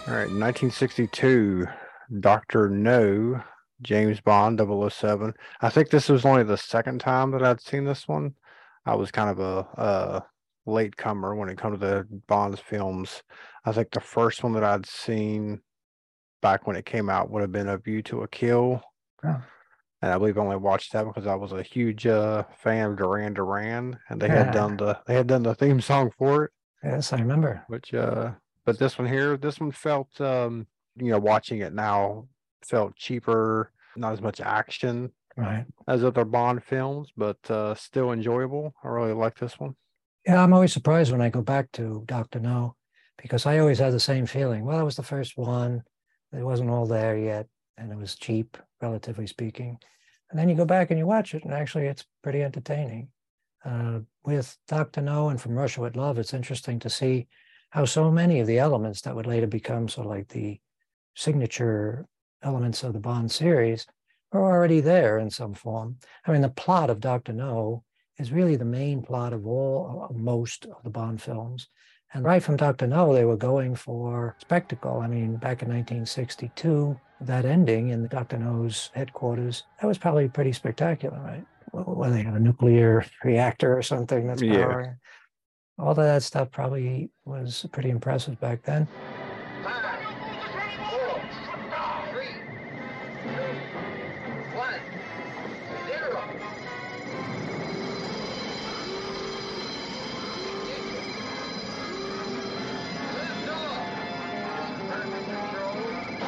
All right, 1962, Dr. No, James Bond 007. I think this was only the second time that I'd seen this one. I was kind of a late comer when it comes to the Bond films. I think the first one that I'd seen back when it came out would have been A View to a Kill. Oh, And I believe I only watched that because I was a huge fan of Duran Duran, and they had done the theme song for it. yes, I remember. Which but this one here, this one felt watching it now felt cheaper, not as much action Right. as other Bond films, but still enjoyable. I really like this one. Yeah, I'm always surprised when I go back to Dr. No because I always had the same feeling. Well, it was the first one. It wasn't all there yet, and it was cheap, relatively speaking. And then you go back and you watch it, and actually it's pretty entertaining. With Dr. No and From Russia with Love, it's interesting to see how so many of the elements that would later become sort of like the signature elements of the Bond series are already there in some form. I mean, the plot of Dr. No is really the main plot of most of the Bond films. And right from Dr. No, they were going for spectacle. I mean, back in 1962, that ending in Dr. No's headquarters, that was probably pretty spectacular, right? Whether they have a nuclear reactor or something that's Yeah. powering. All of that stuff probably was pretty impressive back then. Five, four, three, two, one, zero. Lift off. Perfect control.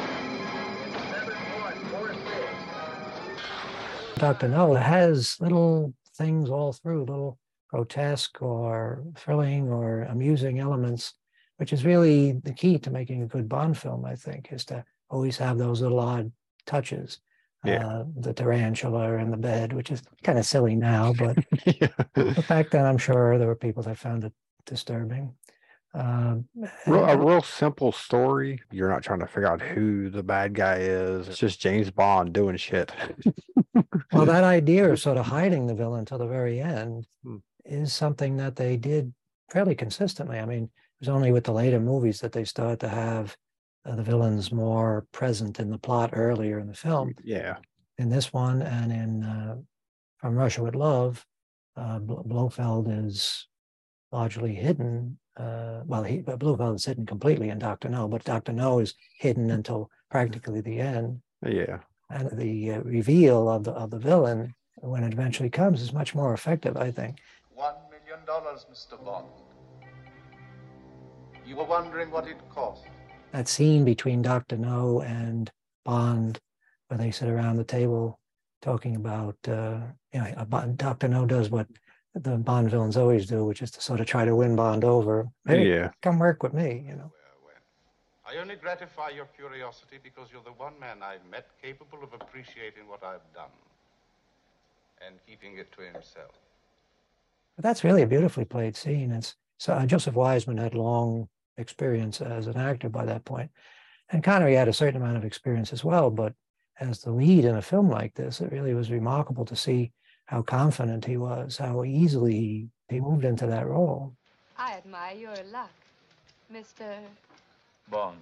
7146. Dr. No has little things all through, little grotesque or thrilling or amusing elements, which is really the key to making a good Bond film, I think, is to always have those little odd touches. Yeah. The tarantula in the bed, which is kind of silly now, but Yeah. back then I'm sure there were people that found it disturbing. Um, A uh, real simple story. You're not trying to figure out who the bad guy is. It's just James Bond doing shit. well, that idea of sort of hiding the villain till the very end Hmm. is something that they did fairly consistently. I mean, it was only with the later movies that they started to have the villains more present in the plot earlier in the film. Yeah. In this one and in From Russia with Love, Blofeld is largely hidden. Blofeld is hidden completely in Dr. No, but Dr. No is hidden until practically the end. Yeah. And the reveal of the villain when it eventually comes is much more effective, I think. $1 million, Mr. Bond. You were wondering what it cost. That scene between Dr. No and Bond, where they sit around the table talking about, Dr. No does what the Bond villains always do, which is to sort of try to win Bond over. Hey, Yeah. come work with me. I only gratify your curiosity because you're the one man I've met capable of appreciating what I've done and keeping it to himself. But that's really a beautifully played scene. Joseph Wiseman had long experience as an actor by that point, and Connery had a certain amount of experience as well. But as the lead in a film like this, it really was remarkable to see how confident he was, how easily he moved into that role. I admire your luck, Mr. Bond.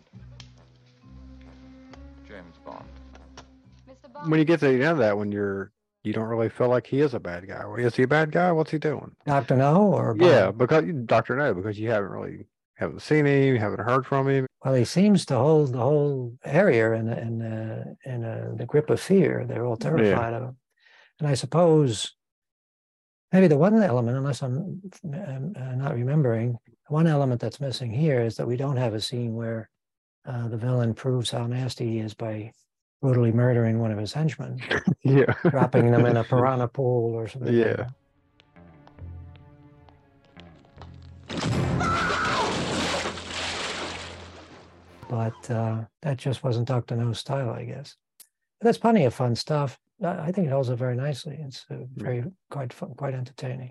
James Bond. Mr. Bond. When you get to the end of that, you don't really feel like he is a bad guy. Is he a bad guy? What's he doing? Dr. No or Bond? Yeah, because Dr. No, because you haven't seen him, you haven't heard from him. Well, he seems to hold the whole area in the grip of fear. They're all terrified of him. And I suppose maybe the one element, unless I'm not remembering, one element that's missing here is that we don't have a scene where the villain proves how nasty he is by brutally murdering one of his henchmen, Yeah. dropping them in a piranha pool or something. Yeah. But that just wasn't Dr. No's style, I guess. But that's plenty of fun stuff. I think it holds up very nicely. It's quite fun, quite entertaining.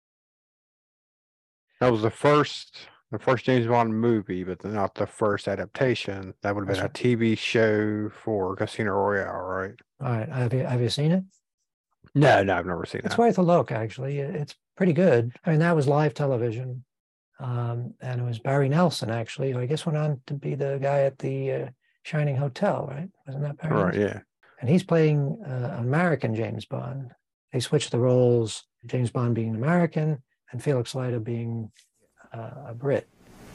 That was the first James Bond movie, but not the first adaptation. That would have been a TV show for Casino Royale, right? All right. Have you seen it? No, I've never seen It's that. worth a look, actually. It's pretty good. I mean, that was live television. And it was Barry Nelson, actually, who I guess went on to be the guy at the Shining Hotel, right? Wasn't that Barry Right, Nelson? yeah. And he's playing American James Bond. They switched the roles, James Bond being an American and Felix Leiter being a Brit.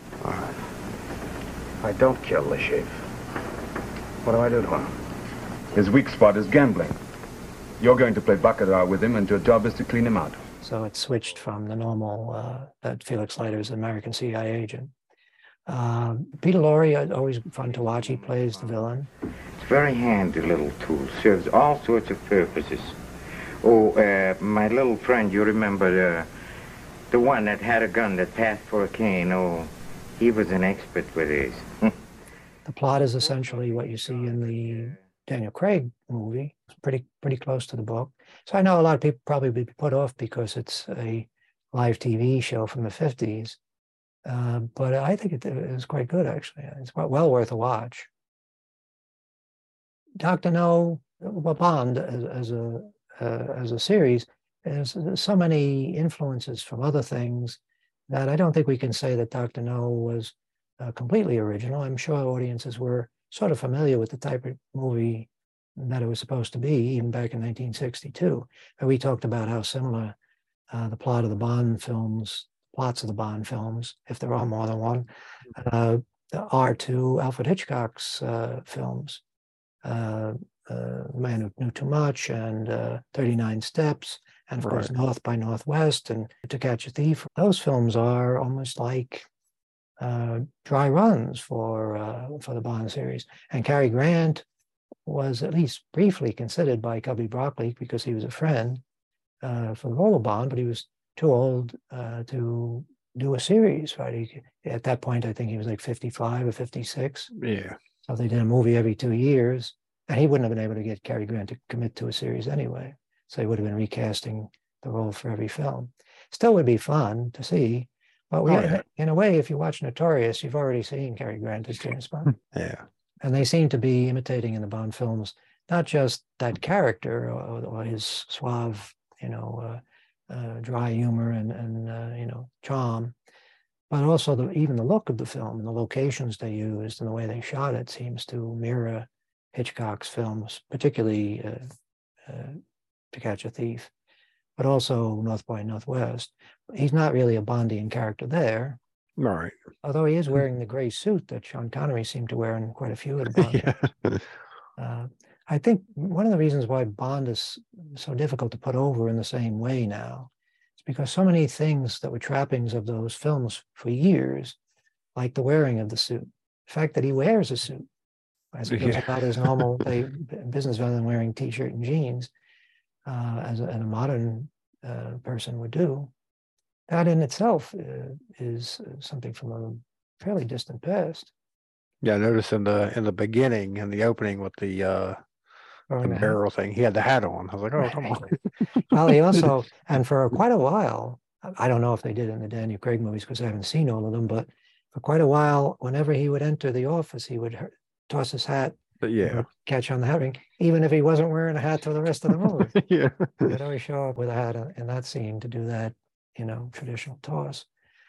I don't kill the chief. What do I do to him? His weak spot is gambling. You're going to play baccarat with him, and your job is to clean him out. So it switched from the normal, that Felix Leiter is an American CIA agent. Peter Lorre, always fun to watch. He plays the villain. It's a very handy little tool. Serves all sorts of purposes. Oh, my little friend, you remember the one that had a gun that passed for a cane? Oh, he was an expert with his. The plot is essentially what you see in the Daniel Craig movie. It's pretty close to the book. So I know a lot of people probably be put off because it's a live TV show from the 50s. But I think it was quite good, actually. It's quite well worth a watch. Dr. No, well, Bond as a series, there's so many influences from other things that I don't think we can say that Dr. No was completely original. I'm sure audiences were sort of familiar with the type of movie that it was supposed to be, even back in 1962. And we talked about how similar the plot of the Bond films, plots of the Bond films, if there are more than one, are to Alfred Hitchcock's films. Man Who Knew Too Much and 39 Steps, and of course North by Northwest and To Catch a Thief. Those films are almost like dry runs for the Bond series. And Cary Grant was at least briefly considered by Cubby Broccoli, because he was a friend, for the role of Bond, but he was too old to do a series, right? At that point, I think he was like 55 or 56. Yeah. So they did a movie every 2 years, and he wouldn't have been able to get Cary Grant to commit to a series anyway. So he would have been recasting the role for every film. Still would be fun to see, but in a way, if you watch Notorious, you've already seen Cary Grant as James Bond. Yeah. And they seem to be imitating in the Bond films, not just that character or his suave, dry humor and charm, but also even the look of the film and the locations they used and the way they shot it seems to mirror Hitchcock's films, particularly To Catch a Thief, but also North by Northwest. He's not really a Bondian character there. Right. Although he is wearing the gray suit that Sean Connery seemed to wear in quite a few of the Bond films. I think one of the reasons why Bond is so difficult to put over in the same way now is because so many things that were trappings of those films for years, like the wearing of the suit, the fact that he wears a suit, as he goes about his normal day business rather than wearing t-shirt and jeans, as a modern person would do, that in itself is something from a fairly distant past. Yeah, I noticed in the beginning, in the opening with the barrel thing, he had the hat on. I was like, oh, come on. Well, he also, and for quite a while, I don't know if they did in the Daniel Craig movies because I haven't seen all of them, but for quite a while, whenever he would enter the office, he would toss his hat, catch on the hat ring, even if he wasn't wearing a hat for the rest of the movie. Yeah. He would always show up with a hat in that scene to do that, traditional toss.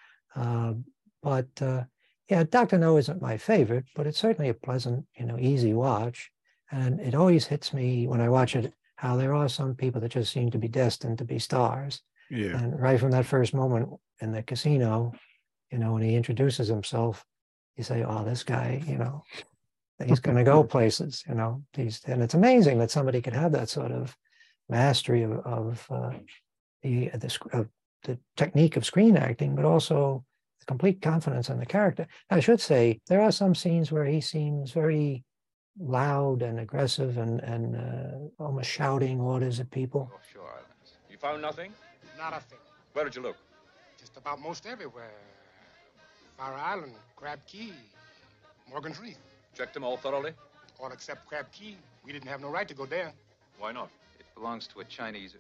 Yeah, Dr. No isn't my favorite, but it's certainly a pleasant, easy watch. And it always hits me when I watch it, how there are some people that just seem to be destined to be stars. Yeah. And right from that first moment in the casino, when he introduces himself, you say, oh, this guy, he's going to go places, and it's amazing that somebody could have that sort of mastery of the technique of screen acting, but also the complete confidence in the character. I should say, there are some scenes where he seems very loud and aggressive and almost shouting orders at people. Offshore islands. You found nothing? Not a thing. Where did you look? Just about most everywhere. Fire Island, Crab Key, Morgan's Reef. Checked them all thoroughly? All except Crab Key. We didn't have no right to go there. Why not? It belongs to a Chinese.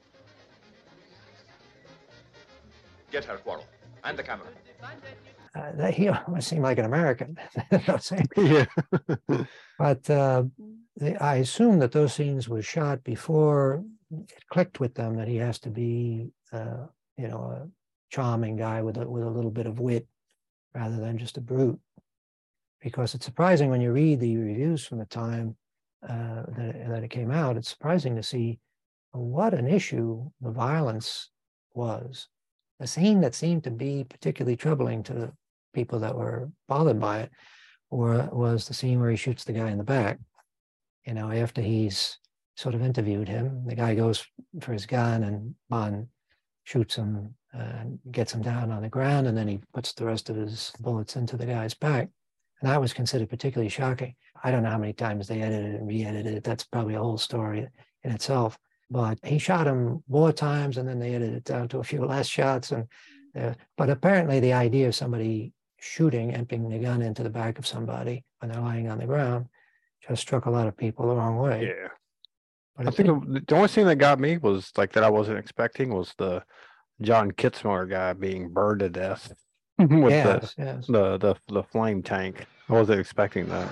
Get her, Quarrel. And the camera. He almost seemed like an American. Yeah. But I assume that those scenes were shot before it clicked with them that he has to be, a charming guy with a little bit of wit rather than just a brute. Because it's surprising when you read the reviews from the time that it came out, it's surprising to see what an issue the violence was. The scene that seemed to be particularly troubling to the people that were bothered by it was the scene where he shoots the guy in the back. You know, after he's sort of interviewed him, the guy goes for his gun and Bond shoots him and gets him down on the ground, and then he puts the rest of his bullets into the guy's back. And that was considered particularly shocking. I don't know how many times they edited it and re-edited it. That's probably a whole story in itself. But he shot him more times, and then they edited it down to a few less shots. But apparently the idea of somebody shooting, emptying the gun into the back of somebody when they're lying on the ground just struck a lot of people the wrong way. Yeah. But I think the only thing that got me was like that I wasn't expecting was the John Kitzmiller guy being burned to death with the flame tank. I wasn't expecting that.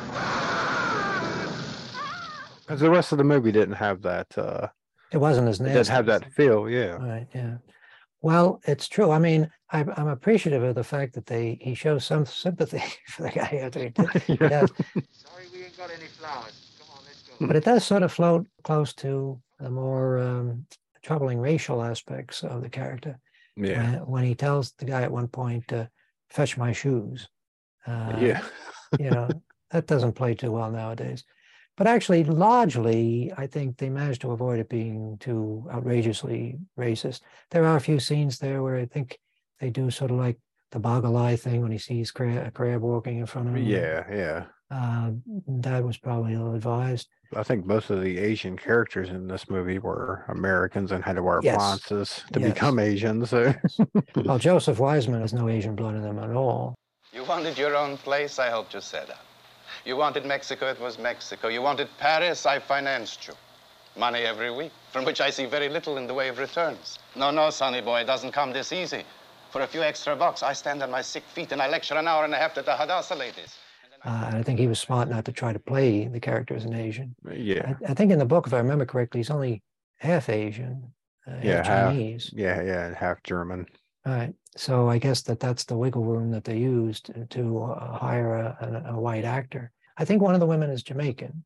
Because the rest of the movie didn't have that. It wasn't as nasty. It didn't have that feel, yeah. Right, yeah. Well, it's true. I mean, I'm appreciative of the fact that he shows some sympathy for the guy after he did. Yeah. Sorry we ain't got any flowers. Come on, let's go. But it does sort of float close to the more troubling racial aspects of the character. Yeah. When he tells the guy at one point, fetch my shoes. Yeah. You know, that doesn't play too well nowadays. But actually, largely, I think they managed to avoid it being too outrageously racist. There are a few scenes there where I think they do sort of like the boggle eye thing when he sees a crab walking in front of him. Yeah. That was probably ill-advised. I think most of the Asian characters in this movie were Americans and had to wear appliances to become Asian. So. Well, Joseph Wiseman has no Asian blood in him at all. You wanted your own place, I helped you set up. You wanted Mexico, it was Mexico. You wanted Paris, I financed you. Money every week, from which I see very little in the way of returns. No, sonny boy, it doesn't come this easy. For a few extra bucks, I stand on my sick feet and I lecture an hour and a half to the Hadassah ladies. I think he was smart not to try to play the character as an Asian. Yeah. I think in the book, if I remember correctly, he's only half Asian, half Chinese. And half German. All right. So I guess that's the wiggle room that they used to hire a white actor. I think one of the women is Jamaican.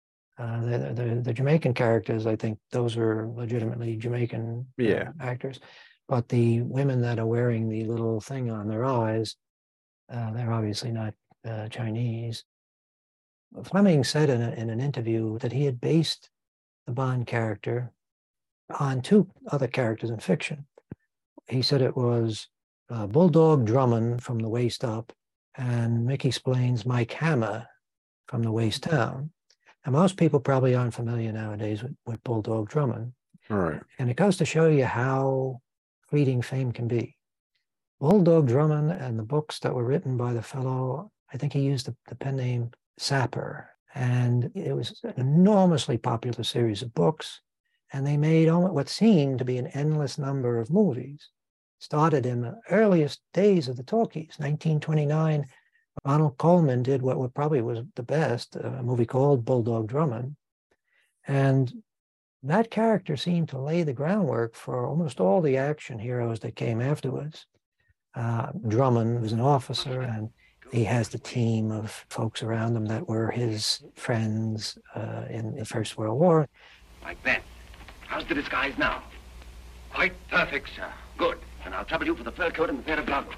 The Jamaican characters, I think those are legitimately Jamaican actors. But the women that are wearing the little thing on their eyes, they're obviously not Chinese. Fleming said in an interview that he had based the Bond character on two other characters in fiction. He said it was Bulldog Drummond from the waist up and Mickey Splain's Mike Hammer from the waist down. And most people probably aren't familiar nowadays with Bulldog Drummond. All right. And it goes to show you how fleeting fame can be. Bulldog Drummond and the books that were written by the fellow, I think he used the pen name Sapper. And it was an enormously popular series of books. And they made what seemed to be an endless number of movies. Started in the earliest days of the talkies, 1929. Ronald Colman did what probably was the best, a movie called Bulldog Drummond. And that character seemed to lay the groundwork for almost all the action heroes that came afterwards. Drummond was an officer, and he has the team of folks around him that were his friends in the First World War. Like that. How's the disguise now? Quite perfect, sir. Good. And I'll trouble you for the fur coat and the pair of gloves.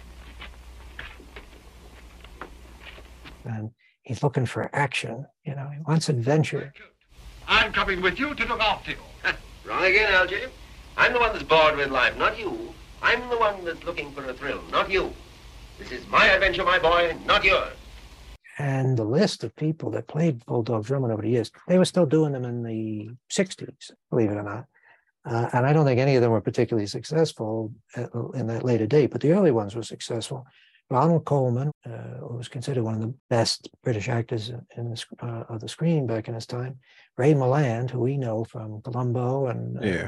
And he's looking for action, you know, he wants adventure. I'm coming with you to look after you. Wrong again, Algy. I'm the one that's bored with life, not you. I'm the one that's looking for a thrill, not you. This is my adventure, my boy, not yours. And the list of people that played Bulldog Drummond over the years, they were still doing them in the 60s, believe it or not. And I don't think any of them were particularly successful in that later date, but the early ones were successful. Ronald Colman, who was considered one of the best British actors of the screen back in his time. Ray Milland, who we know from Columbo and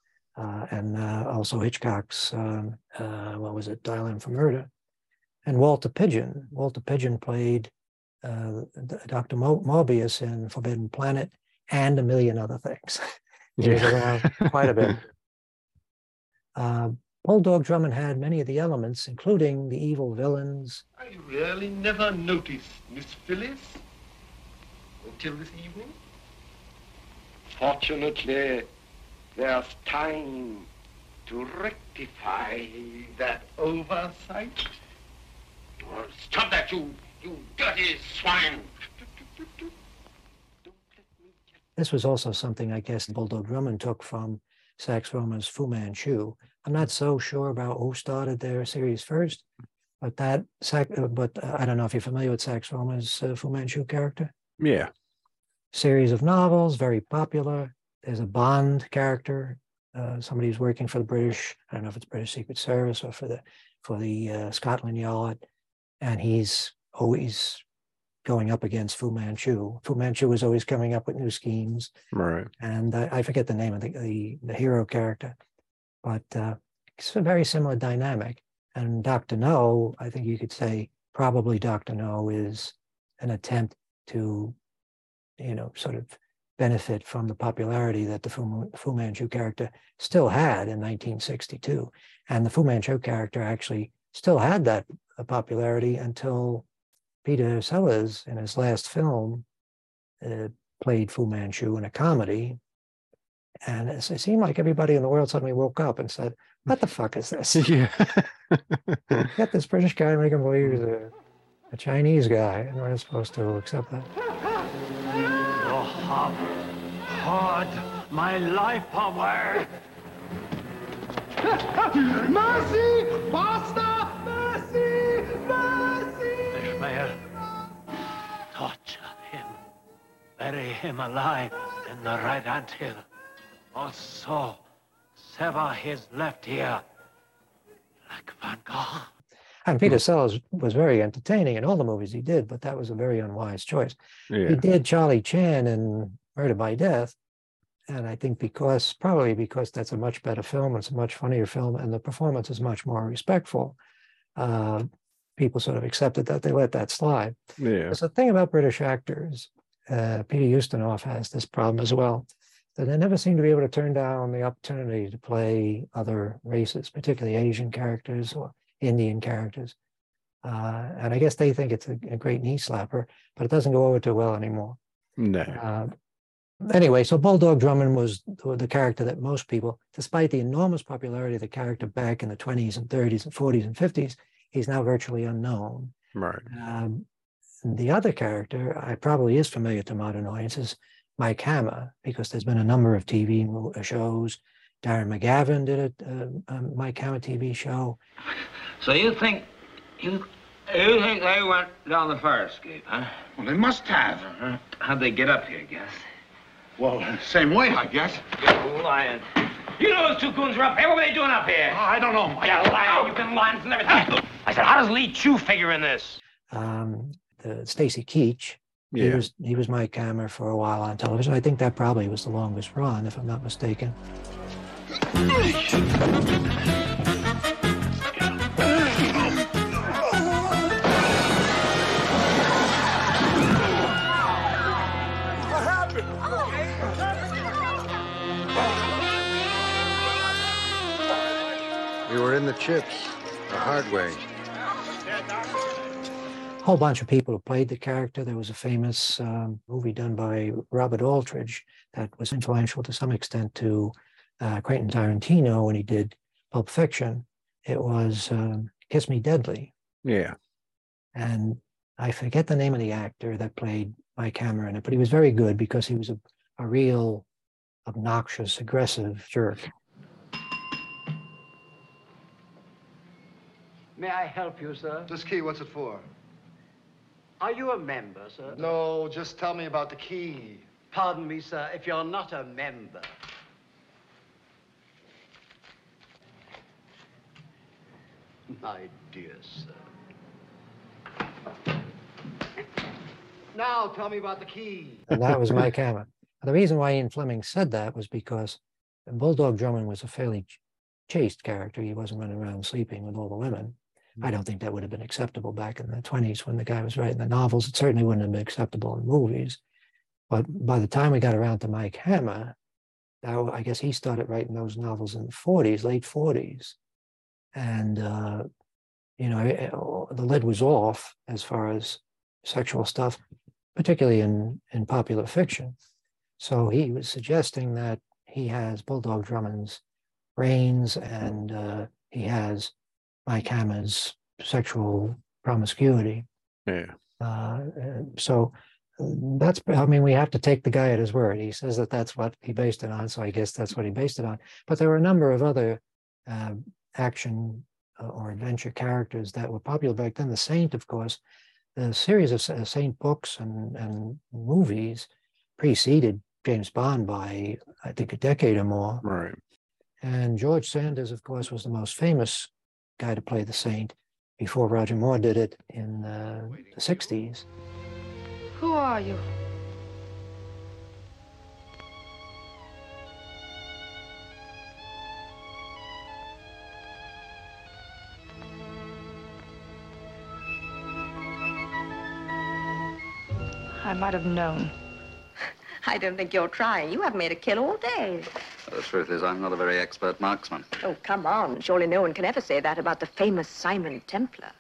also Hitchcock's, Dial M for Murder. And Walter Pidgeon. Walter Pidgeon played Dr. Morbius in Forbidden Planet and a million other things. He was around quite a bit. Bulldog Drummond had many of the elements, including the evil villains. I really never noticed Miss Phyllis until this evening. Fortunately, there's time to rectify that oversight. Oh, stop that, you dirty swine! This was also something I guess Bulldog Drummond took from Sax Rohmer's Fu Manchu. I'm not so sure about who started their series first, but I don't know if you're familiar with Sax Rohmer's Fu Manchu character. Yeah. Series of novels, very popular. There's a Bond character, somebody who's working for the British, I don't know if it's British Secret Service or for the Scotland Yard, and he's always going up against Fu Manchu. Fu Manchu was always coming up with new schemes. Right. And I forget the name of the hero character, but it's a very similar dynamic. And Dr. No, I think you could say probably Dr. No is an attempt to, sort of benefit from the popularity that the Fu Manchu character still had in 1962. And the Fu Manchu character actually still had that popularity until Peter Sellers, in his last film, played Fu Manchu in a comedy. And it seemed like everybody in the world suddenly woke up and said, what the fuck is this? Yeah. Get this British guy and make him believe he's a Chinese guy, and we're not supposed to accept that. You have hard my life away. Mercy! Master! Mercy! Mercy! Ishmael, torture him. Bury him alive in the right anthill. Also, sever his left ear like Van Gogh. And Peter Sellers was very entertaining in all the movies he did, but that was a very unwise choice. Yeah. He did Charlie Chan in Murder by Death, and I think probably because that's a much better film, it's a much funnier film, and the performance is much more respectful. People sort of accepted that, they let that slide. Yeah. There's the thing about British actors, Peter Ustinov has this problem as well, that they never seem to be able to turn down the opportunity to play other races, particularly Asian characters or Indian characters. And I guess they think it's a great knee slapper, but it doesn't go over too well anymore. No. Anyway, so Bulldog Drummond was the character that most people, despite the enormous popularity of the character back in the 20s and 30s and 40s and 50s, he's now virtually unknown. Right. The other character probably is familiar to modern audiences, Mike Hammer, because there's been a number of TV shows. Darren McGavin did a Mike Hammer TV show. So you think they went down the fire escape, huh? Well, they must have. How'd they get up here, Gus? Well, same way, I guess. You're lying. You know those two goons are up here. What were they doing up here? I don't know. You're lying. You've been lying from everything. I said, how does Lee Chu figure in this? Stacy Keach. Yeah. He was Mike Hammer for a while on television. I think that probably was the longest run, if I'm not mistaken. We were in the chips, the hard way. A whole bunch of people who played the character. There was a famous movie done by Robert Aldrich that was influential to some extent to Quentin Tarantino when he did Pulp Fiction. It was Kiss Me Deadly. Yeah. And I forget the name of the actor that played Mike Hammer in it, but he was very good because he was a real obnoxious, aggressive jerk. May I help you, sir? This key, what's it for? Are you a member, sir? No, just tell me about the key. Pardon me, sir, if you're not a member. My dear sir. Now tell me about the key. And that was Mike Hammer. The reason why Ian Fleming said that was because Bulldog Drummond was a fairly chaste character. He wasn't running around sleeping with all the women. I don't think that would have been acceptable back in the 20s when the guy was writing the novels. It certainly wouldn't have been acceptable in movies. But by the time we got around to Mike Hammer, I guess he started writing those novels in the 40s, late 40s. And, the lid was off as far as sexual stuff, particularly in popular fiction. So he was suggesting that he has Bulldog Drummond's brains and he has Mike Hammer's sexual promiscuity. Yeah. So that's, we have to take the guy at his word. He says that that's what he based it on, so I guess that's what he based it on. But there were a number of other action or adventure characters that were popular back then. The Saint, of course, the series of Saint books and movies preceded James Bond by, I think, a decade or more. Right. And George Sanders, of course, was the most famous guy to play the Saint before Roger Moore did it in the 60s. Who are you? I might have known. I don't think you're trying. You haven't made a kill all day. The truth is, I'm not a very expert marksman. Oh, come on. Surely no one can ever say that about the famous Simon Templar.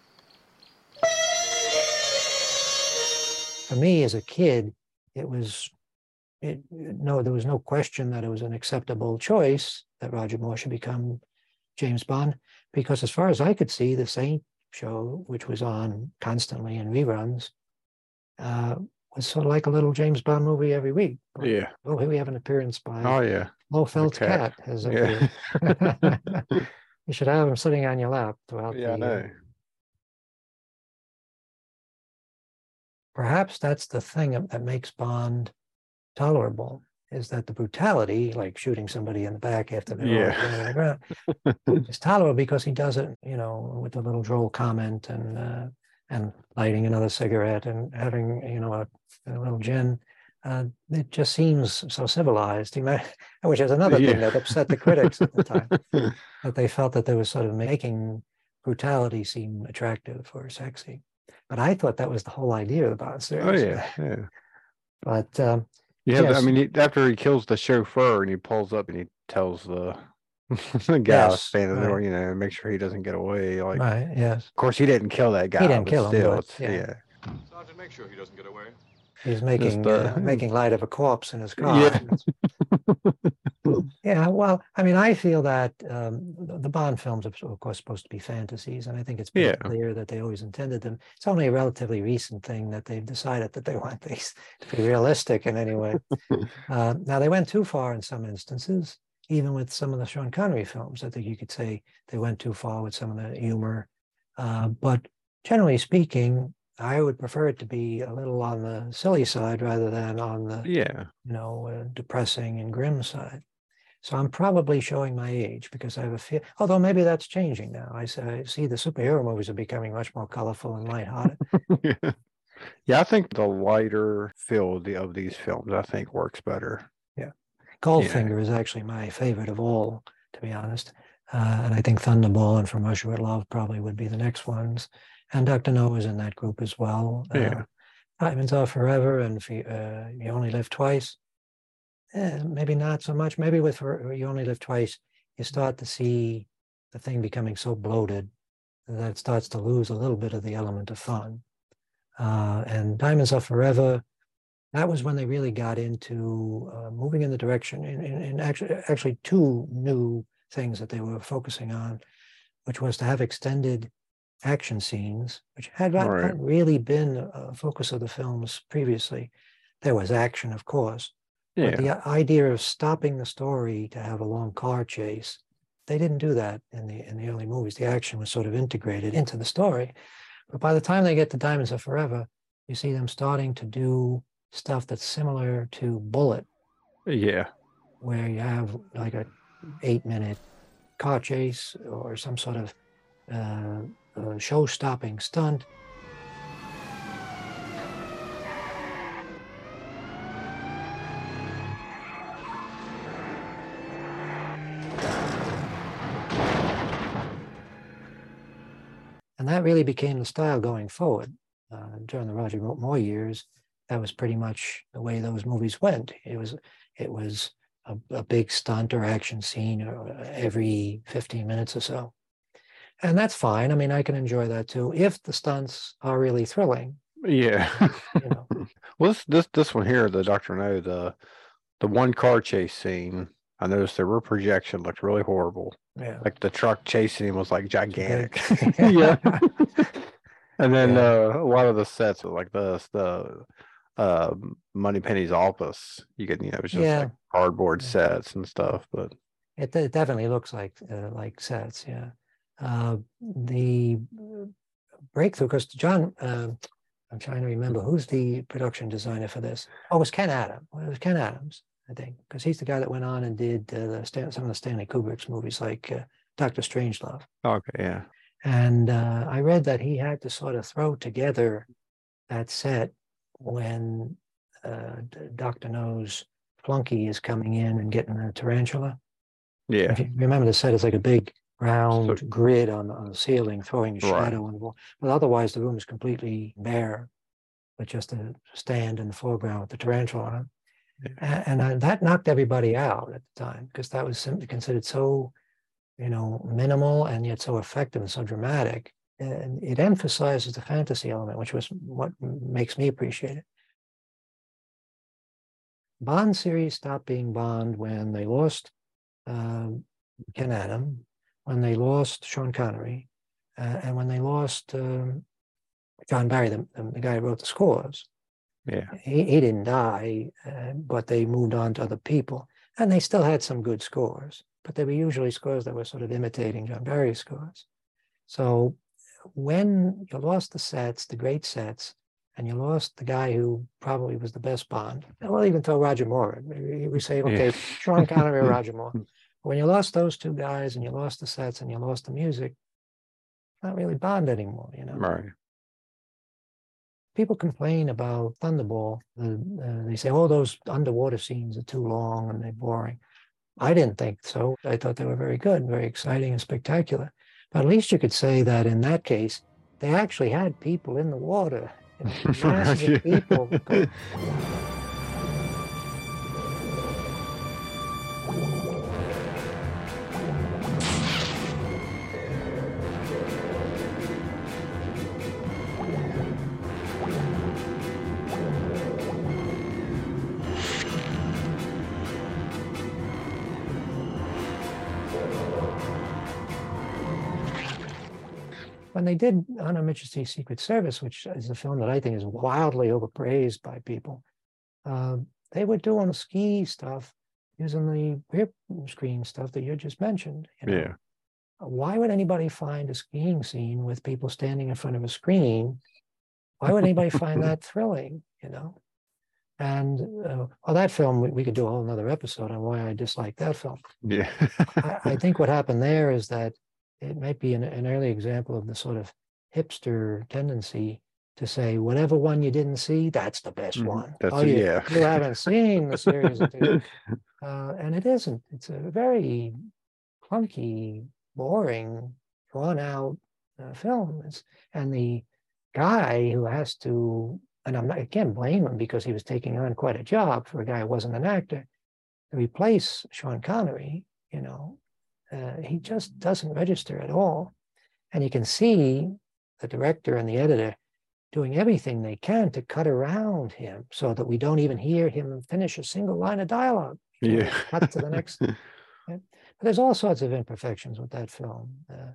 For me, as a kid, there was no question that it was an acceptable choice that Roger Moore should become James Bond, because as far as I could see, the Saint show, which was on constantly in reruns, was sort of like a little James Bond movie every week. Yeah. Oh, here we have an appearance by Blofeld's cat has appeared. You should have him sitting on your lap throughout I know. Perhaps that's the thing that makes Bond tolerable, is that the brutality, like shooting somebody in the back after they're on the ground, is tolerable because he does it, with a little droll comment and lighting another cigarette and having, a little gin. It just seems so civilized, which is another thing that upset the critics at the time, that they felt that they were sort of making brutality seem attractive or sexy. But I thought that was the whole idea of the Bond series. Oh, yeah. But after he kills the chauffeur and he pulls up and he tells the guy standing there, make sure he doesn't get away. Like, right, yes. Of course, he didn't kill that guy. He didn't kill him, but, Sergeant, make sure he doesn't get away. He's making light of a corpse in his car. Well, I feel that the Bond films are, of course, supposed to be fantasies, and I think it's pretty clear that they always intended them. It's only a relatively recent thing that they've decided that they want these to be realistic in any way. Now, they went too far in some instances, even with some of the Sean Connery films. I think you could say they went too far with some of the humor. But generally speaking, I would prefer it to be a little on the silly side rather than on the depressing and grim side. So I'm probably showing my age because I have a fear, although maybe that's changing now. I see the superhero movies are becoming much more colorful and lighthearted. I think the lighter feel of these films, I think, works better. Yeah. Goldfinger is actually my favorite of all, to be honest. And I think Thunderball and From Russia with Love probably would be the next ones. And Dr. No is in that group as well. Diamonds Are Forever and You Only Live Twice. Maybe not so much. Maybe with You Only Live Twice, you start to see the thing becoming so bloated that it starts to lose a little bit of the element of fun. And Diamonds Are Forever, that was when they really got into moving in the direction, and actually two new things that they were focusing on, which was to have extended action scenes, which had not really been a focus of the films previously. There was action, of course, but the idea of stopping the story to have a long car chase, they didn't do that in the early movies. The action was sort of integrated into the story. But by the time they get to Diamonds Are Forever, you see them starting to do stuff that's similar to Bullet. Where you have like a 8-minute car chase or some sort of show-stopping stunt. And that really became the style going forward. During the Roger Moore years, that was pretty much the way those movies went. It was a big stunt or action scene every 15 minutes or so. And that's fine. I mean, I can enjoy that too, if the stunts are really thrilling. Yeah. You know. Well, this one here, the Dr. No, the one car chase scene, I noticed the rear projection looked really horrible. Yeah. Like the truck chasing him was like gigantic. Big. Yeah. And then Yeah. a lot of the sets were like the Moneypenny's office. You could, it was just Yeah. like cardboard sets and stuff. But It definitely looks like sets. Yeah. The breakthrough, because John, I'm trying to remember who's the production designer for this. Oh, it was Ken Adams. Well, it was Ken Adams, I think, because he's the guy that went on and did some of the Stanley Kubrick's movies, like Dr. Strangelove. okay, yeah. And I read that he had to sort of throw together that set when Dr. No's flunky is coming in and getting a tarantula. Yeah. If you remember, the set is like a big round grid on the ceiling, throwing a shadow on the wall. But otherwise, the room is completely bare, with just a stand in the foreground with the tarantula on it. Yeah. And that knocked everybody out at the time, because that was simply considered so, minimal and yet so effective and so dramatic. And it emphasizes the fantasy element, which was what makes me appreciate it. Bond series stopped being Bond when they lost Ken Adam, when they lost Sean Connery, and when they lost John Barry, the guy who wrote the scores. Yeah. He didn't die, but they moved on to other people. And they still had some good scores, but they were usually scores that were sort of imitating John Barry's scores. So when you lost the sets, the great sets, and you lost the guy who probably was the best Bond, and we'll even throw Roger Moore in. Maybe we say, okay, Sean Connery or Roger Moore. When you lost those two guys and you lost the sets and you lost the music, not really Bond anymore, Right. People complain about Thunderball. They say, oh, those underwater scenes are too long and they're boring. I didn't think so. I thought they were very good, very exciting and spectacular. But at least you could say that in that case, they actually had people in the water. Masses of people. When they did On Her Majesty's Secret Service, which is a film that I think is wildly overpraised by people, they were doing ski stuff using the rear screen stuff that you just mentioned. Yeah. Why would anybody find a skiing scene with people standing in front of a screen? Why would anybody find that thrilling? And that film, we could do a whole nother episode on why I dislike that film. Yeah. I think what happened there is that it might be an early example of the sort of hipster tendency to say, whatever one you didn't see, that's the best one. You haven't seen the series. And it isn't. It's a very clunky, boring, drawn-out film. And the guy who has to, and I can't blame him because he was taking on quite a job for a guy who wasn't an actor, to replace Sean Connery, he just doesn't register at all. And you can see the director and the editor doing everything they can to cut around him so that we don't even hear him finish a single line of dialogue. Yeah. Cut to the next. But there's all sorts of imperfections with that film.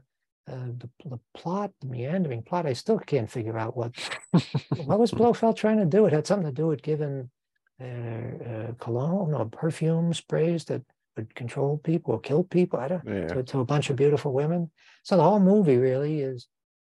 The plot, the meandering plot, I still can't figure out what was Blofeld trying to do. It had something to do with giving cologne or perfume sprays that would control people or kill people. To a bunch of beautiful women. So the whole movie really is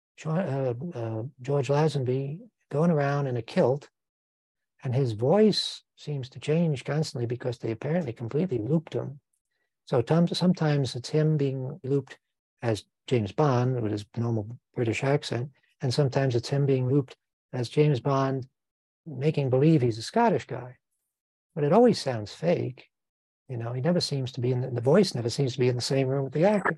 George Lazenby going around in a kilt, and his voice seems to change constantly because they apparently completely looped him. So sometimes it's him being looped as James Bond with his normal British accent, and sometimes it's him being looped as James Bond making believe he's a Scottish guy. But it always sounds fake. He never seems to be the voice never seems to be in the same room with the actor.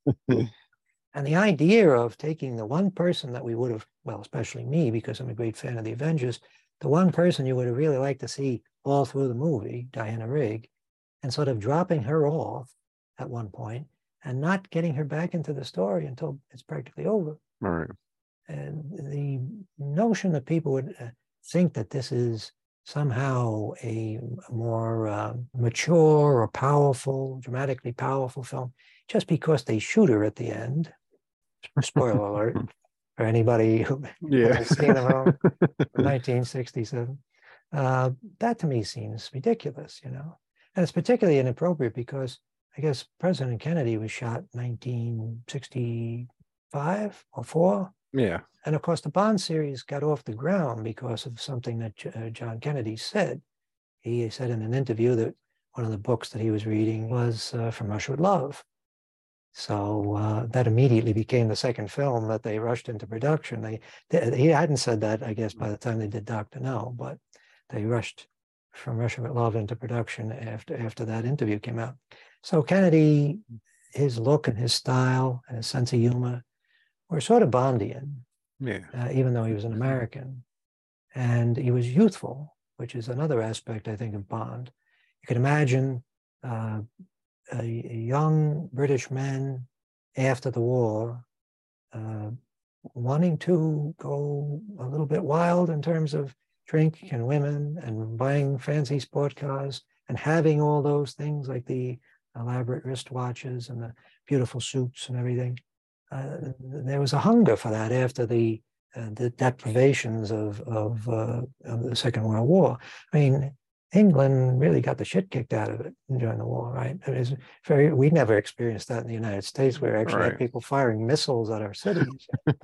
And the idea of taking the one person that we would have, well, especially me, because I'm a great fan of the Avengers, the one person you would have really liked to see all through the movie, Diana Rigg, and sort of dropping her off at one point and not getting her back into the story until it's practically over. Right. And the notion that people would think that this is somehow a more mature or powerful, dramatically powerful film, just because they shoot her at the end. Spoiler alert for anybody who hasn't seen the film from 1967. That to me seems ridiculous, you know. And it's particularly inappropriate because I guess President Kennedy was shot 1965 or 4. Yeah. And of course, the Bond series got off the ground because of something that John Kennedy said. He said in an interview that one of the books that he was reading was From Russia with Love. So that immediately became the second film that they rushed into production. He hadn't said that, I guess, by the time they did Dr. No, but they rushed From Russia with Love into production after that interview came out. So Kennedy, his look and his style and his sense of humor were sort of Bondian, even though he was an American. And he was youthful, which is another aspect, I think, of Bond. You can imagine a young British men after the war wanting to go a little bit wild in terms of drink and women and buying fancy sport cars and having all those things like the elaborate wristwatches and the beautiful suits and everything. There was a hunger for that after the deprivations of the Second World War. I mean, England really got the shit kicked out of it during the war, right? It was we never experienced that in the United States. We actually had people firing missiles at our cities.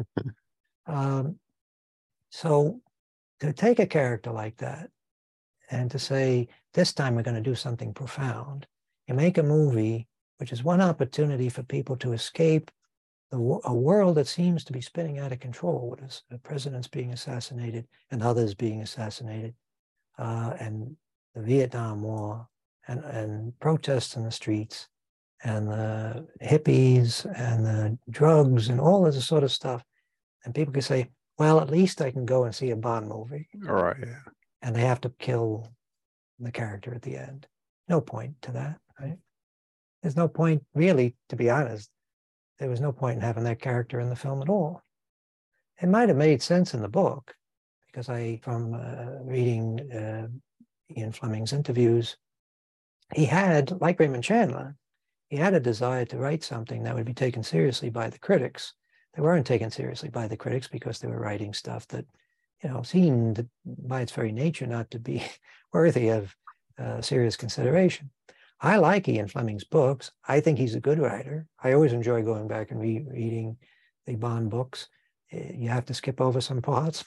So to take a character like that and to say, this time we're going to do something profound, you make a movie, which is one opportunity for people to escape a world that seems to be spinning out of control, with the presidents being assassinated and others being assassinated, and the Vietnam War, and protests in the streets, and the hippies, and the drugs, and all of this sort of stuff. And people could say, well, at least I can go and see a Bond movie. All right, yeah. And they have to kill the character at the end. No point to that, right? There's no point, really, to be honest. There was no point in having that character in the film at all. It might have made sense in the book, because from reading Ian Fleming's interviews, he had, like Raymond Chandler, he had a desire to write something that would be taken seriously by the critics. They weren't taken seriously by the critics because they were writing stuff that, you know, seemed by its very nature not to be worthy of serious consideration. I like Ian Fleming's books. I think he's a good writer. I always enjoy going back and reading the Bond books. You have to skip over some parts.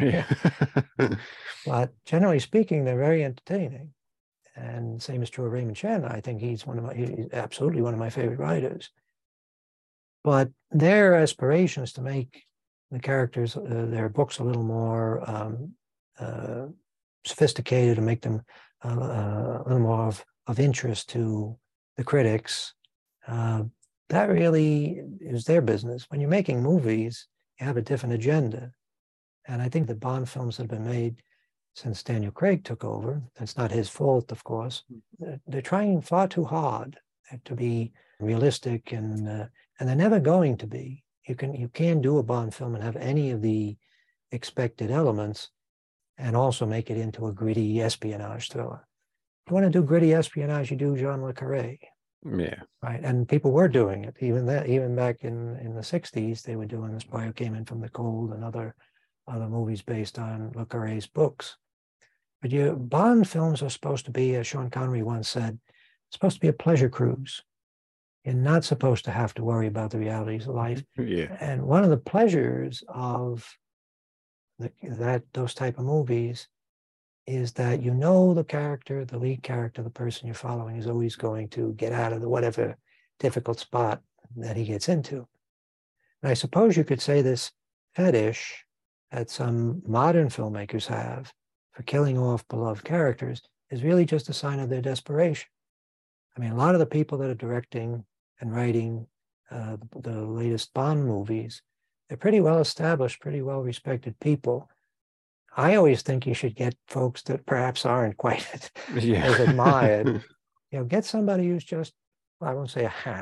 But generally speaking, they're very entertaining. And same is true of Raymond Chandler. I think he's absolutely one of my favorite writers. But their aspirations to make the characters, their books a little more sophisticated, and make them a little more of interest to the critics, that really is their business. When you're making movies, you have a different agenda. And I think the Bond films that have been made since Daniel Craig took over, that's not his fault, of course, they're trying far too hard to be realistic, and they're never going to be. You can do a Bond film and have any of the expected elements and also make it into a gritty espionage thriller. If you want to do gritty espionage, you do Jean Le Carré. Yeah. Right. And people were doing it. Even back in the 60s, they were doing this. Spy Who Came In From the Cold and other movies based on Le Carré's books. But Bond films are supposed to be, as Sean Connery once said, supposed to be a pleasure cruise. You're not supposed to have to worry about the realities of life. Yeah. And one of the pleasures of those type of movies is that you know the character, the lead character, the person you're following is always going to get out of whatever difficult spot that he gets into. And I suppose you could say this fetish that some modern filmmakers have for killing off beloved characters is really just a sign of their desperation. I mean, a lot of the people that are directing and writing the latest Bond movies, they're pretty well established, pretty well respected people. I always think you should get folks that perhaps aren't quite as admired. Get somebody who's just, well, I won't say a hack,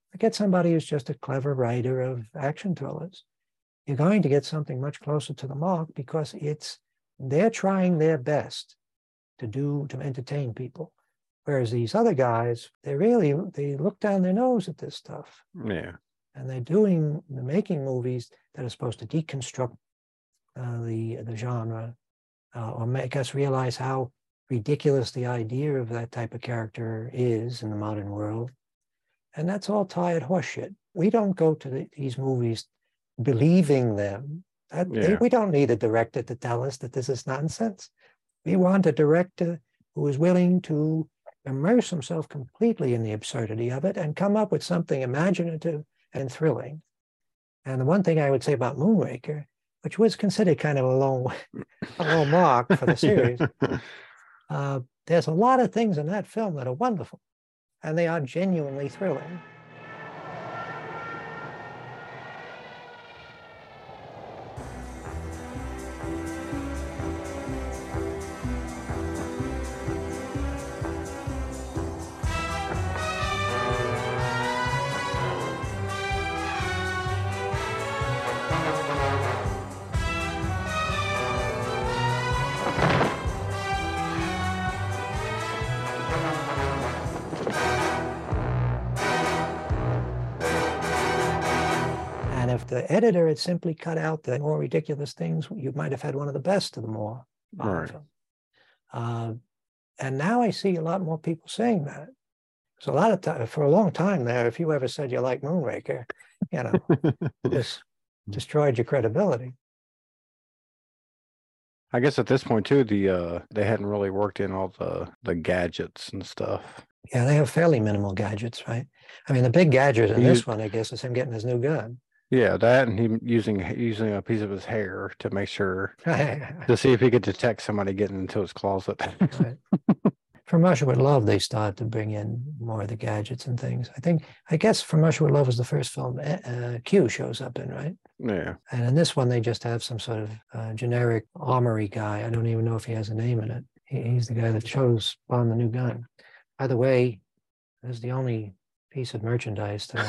Get somebody who's just a clever writer of action thrillers. You're going to get something much closer to the mark because they're trying their best to entertain people. Whereas these other guys, they look down their nose at this stuff. Yeah. And they're making movies that are supposed to deconstruct the genre or make us realize how ridiculous the idea of that type of character is in the modern world. And that's all tired horseshit. We don't go to these movies believing them. We don't need a director to tell us that this is nonsense. We want a director who is willing to immerse himself completely in the absurdity of it and come up with something imaginative and thrilling. And the one thing I would say about Moonraker, which was considered kind of a low mark for the series, there's a lot of things in that film that are wonderful, and they are genuinely thrilling. The editor had simply cut out the more ridiculous things, you might have had one of the best of the more Bond films. And now I see a lot more people saying that. So a lot of time, for a long time there, if you ever said you like Moonraker, just destroyed your credibility. I guess at this point too, they hadn't really worked in all the gadgets and stuff. Yeah, they have fairly minimal gadgets, right? I mean, the big gadget in this one, I guess, is him getting his new gun. Yeah, that and him using a piece of his hair to make sure to see if he could detect somebody getting into his closet. Right. From Russia with Love, they started to bring in more of the gadgets and things. I guess From Russia with Love was the first film Q shows up in, right? Yeah. And in this one, they just have some sort of generic armory guy. I don't even know if he has a name in it. He's the guy that shows Bond the new gun. By the way, this is the only piece of merchandise that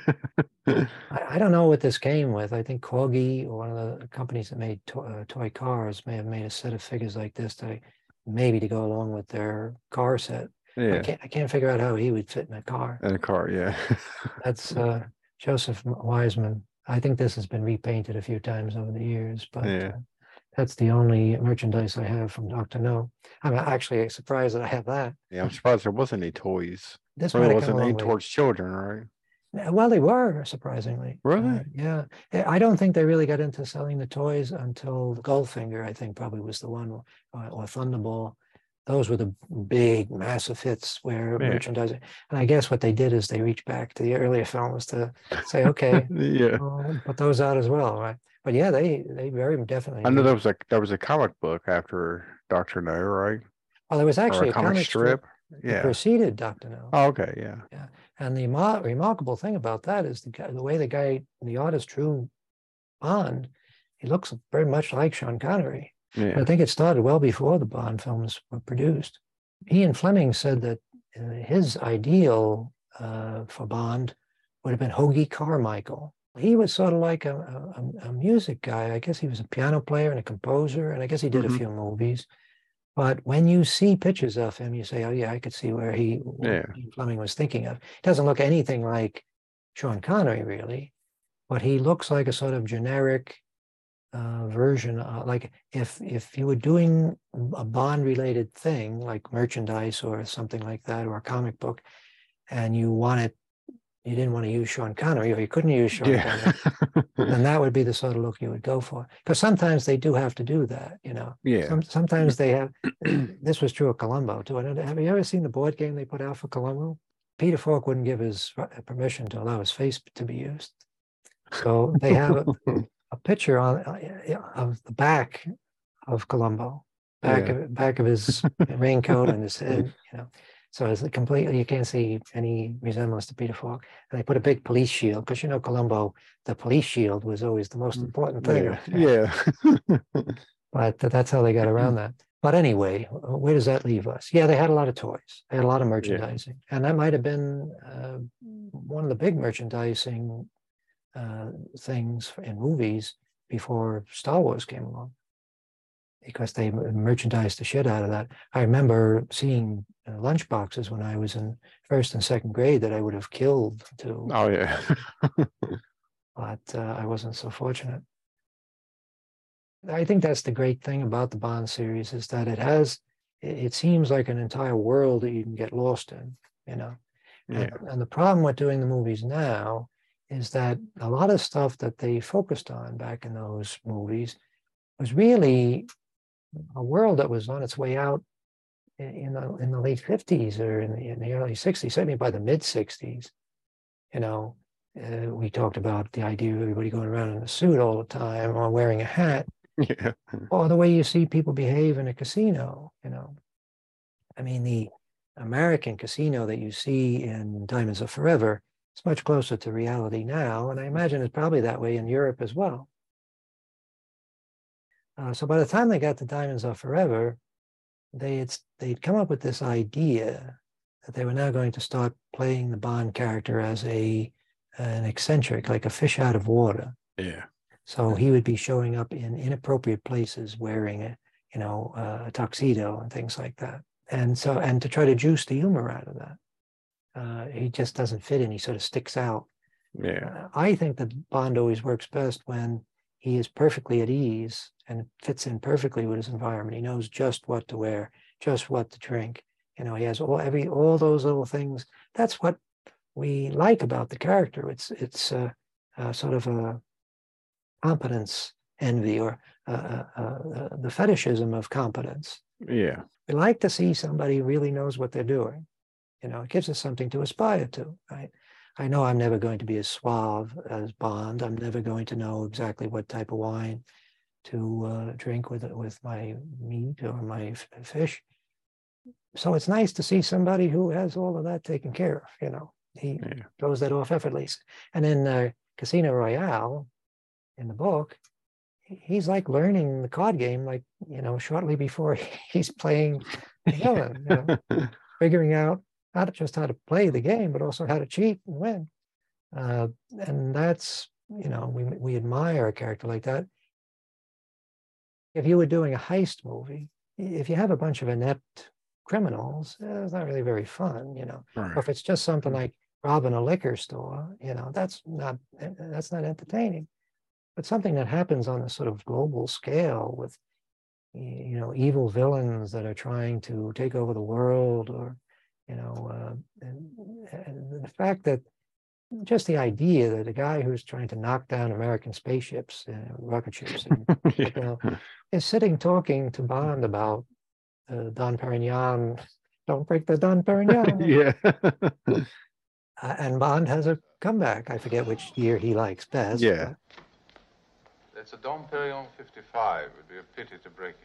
I have. I don't know what this came with. I think Corgi, or one of the companies that made toy cars, may have made a set of figures like this maybe to go along with their car set. Yeah. I can't figure out how he would fit in a car. In a car, yeah. That's Joseph Wiseman. I think this has been repainted a few times over the years, but that's the only merchandise I have from Dr. No. I'm actually surprised that I have that. Yeah, I'm surprised there wasn't any toys. This really wasn't aimed towards children, right? Well, they were, surprisingly. Really? Yeah. I don't think they really got into selling the toys until Goldfinger, I think, probably was the one, or Thunderball. Those were the big, massive hits where merchandising. And I guess what they did is they reached back to the earlier films to say, okay, put those out as well, right? But yeah, they very definitely. I know there was a comic book after Dr. No, right? Well, there was actually a comic strip. That preceded Dr. No. Oh, okay, yeah. And the remarkable thing about that is the way the artist drew Bond, he looks very much like Sean Connery. Yeah. I think it started well before the Bond films were produced. Ian Fleming said that his ideal for Bond would have been Hoagy Carmichael. He was sort of like a music guy. I guess he was a piano player and a composer, and I guess he did a few movies. But when you see pictures of him, you say, oh, yeah, I could see where Ian Fleming was thinking of. He doesn't look anything like Sean Connery, really, but he looks like a sort of generic version. Like if you were doing a Bond-related thing, like merchandise or something like that, or a comic book, and you didn't want to use Sean Connery, or you couldn't use Sean Connery, then that would be the sort of look you would go for. Because sometimes they do have to do that, Yeah. Sometimes they have. This was true of Columbo too. Have you ever seen the board game they put out for Columbo? Peter Falk wouldn't give his permission to allow his face to be used. So they have a picture of the back of Columbo, back of his raincoat and his head, So it's completely, you can't see any resemblance to Peter Falk. And they put a big police shield, because Columbo, the police shield was always the most important thing. Yeah. But that's how they got around that. But anyway, where does that leave us? Yeah, they had a lot of toys. They had a lot of merchandising. And that might have been one of the big merchandising things in movies before Star Wars came along, because they merchandised the shit out of that. I remember seeing lunch boxes when I was in first and second grade that I would have killed to. Oh yeah. But I wasn't so fortunate. I think that's the great thing about the Bond series, is that it seems like an entire world that you can get lost in, you know. Yeah. And the problem with doing the movies now is that a lot of stuff that they focused on back in those movies was really a world that was on its way out in the late 50s or in the early 60s, certainly by the mid 60s. You know, we talked about the idea of everybody going around in a suit all the time or wearing a hat. Yeah. Or the way you see people behave in a casino, you know. I mean, the American casino that you see in Diamonds Are Forever is much closer to reality now, and I imagine it's probably that way in Europe as well. So by the time they got to Diamonds Are Forever, they'd come up with this idea that they were now going to start playing the Bond character as an eccentric, like a fish out of water. Yeah. So he would be showing up in inappropriate places wearing a tuxedo and things like that. And to try to juice the humor out of that. He just doesn't fit in. He sort of sticks out. Yeah. I think that Bond always works best when he is perfectly at ease and fits in perfectly with his environment. He knows just what to wear, just what to drink. You know, he has all those little things. That's what we like about the character. It's sort of a competence envy, or the fetishism of competence. Yeah. We like to see somebody who really knows what they're doing. You know, it gives us something to aspire to, right? I know I'm never going to be as suave as Bond. I'm never going to know exactly what type of wine to drink with my meat or my fish. So it's nice to see somebody who has all of that taken care of, you know. He throws that off effortlessly. And in Casino Royale, in the book, he's like learning the card game, like, you know, shortly before he's playing the villain, you know, figuring out not just how to play the game, but also how to cheat and win. And that's, you know, we admire a character like that. If you were doing a heist movie, if you have a bunch of inept criminals, it's not really very fun, you know. Right. Or if it's just something like robbing a liquor store, you know, that's not entertaining. But something that happens on a sort of global scale with, you know, evil villains that are trying to take over the world, or, you know, and the fact that just the idea that a guy who's trying to knock down American spaceships, rocket ships, and, is sitting talking to Bond about Dom Perignon, don't break the Dom Perignon. Yeah. And Bond has a comeback. I forget which year he likes best. Yeah. It's a Dom Perignon 55. It would be a pity to break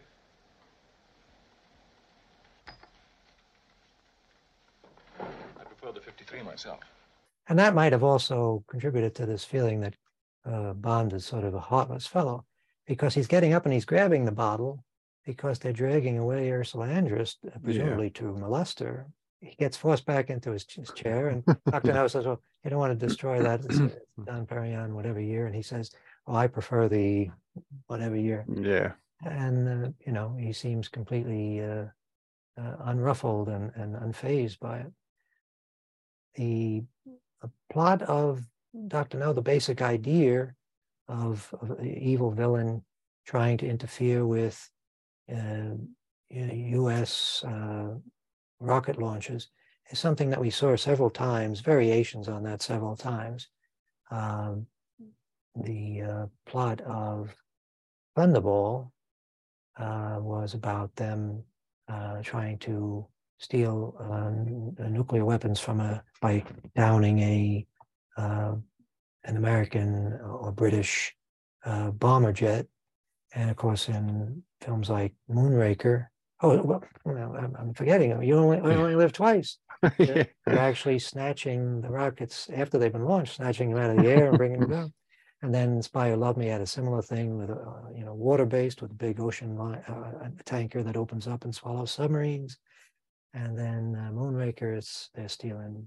it. I prefer the 53 myself. And that might have also contributed to this feeling that Bond is sort of a heartless fellow, because he's getting up and he's grabbing the bottle because they're dragging away Ursula Andress, presumably to molest her. He gets forced back into his chair, and Dr. No says, well, you don't want to destroy that. It's Dom Perignon, whatever year. And he says, oh, I prefer the whatever year. Yeah. And, you know, he seems completely unruffled and unfazed by it. The plot of Dr. No, the basic idea of an evil villain trying to interfere with U.S. rocket launches is something that we saw several times, variations on that several times. The plot of Thunderball was about them trying to steal nuclear weapons by downing an American or British bomber jet. And of course, in films like Moonraker, I'm forgetting, you only live twice. They're actually snatching the rockets after they've been launched, snatching them out of the air and bringing them down. And then Spy Who Loved Me had a similar thing with, water-based, with a big ocean tanker that opens up and swallows submarines. And then Moonraker, they're stealing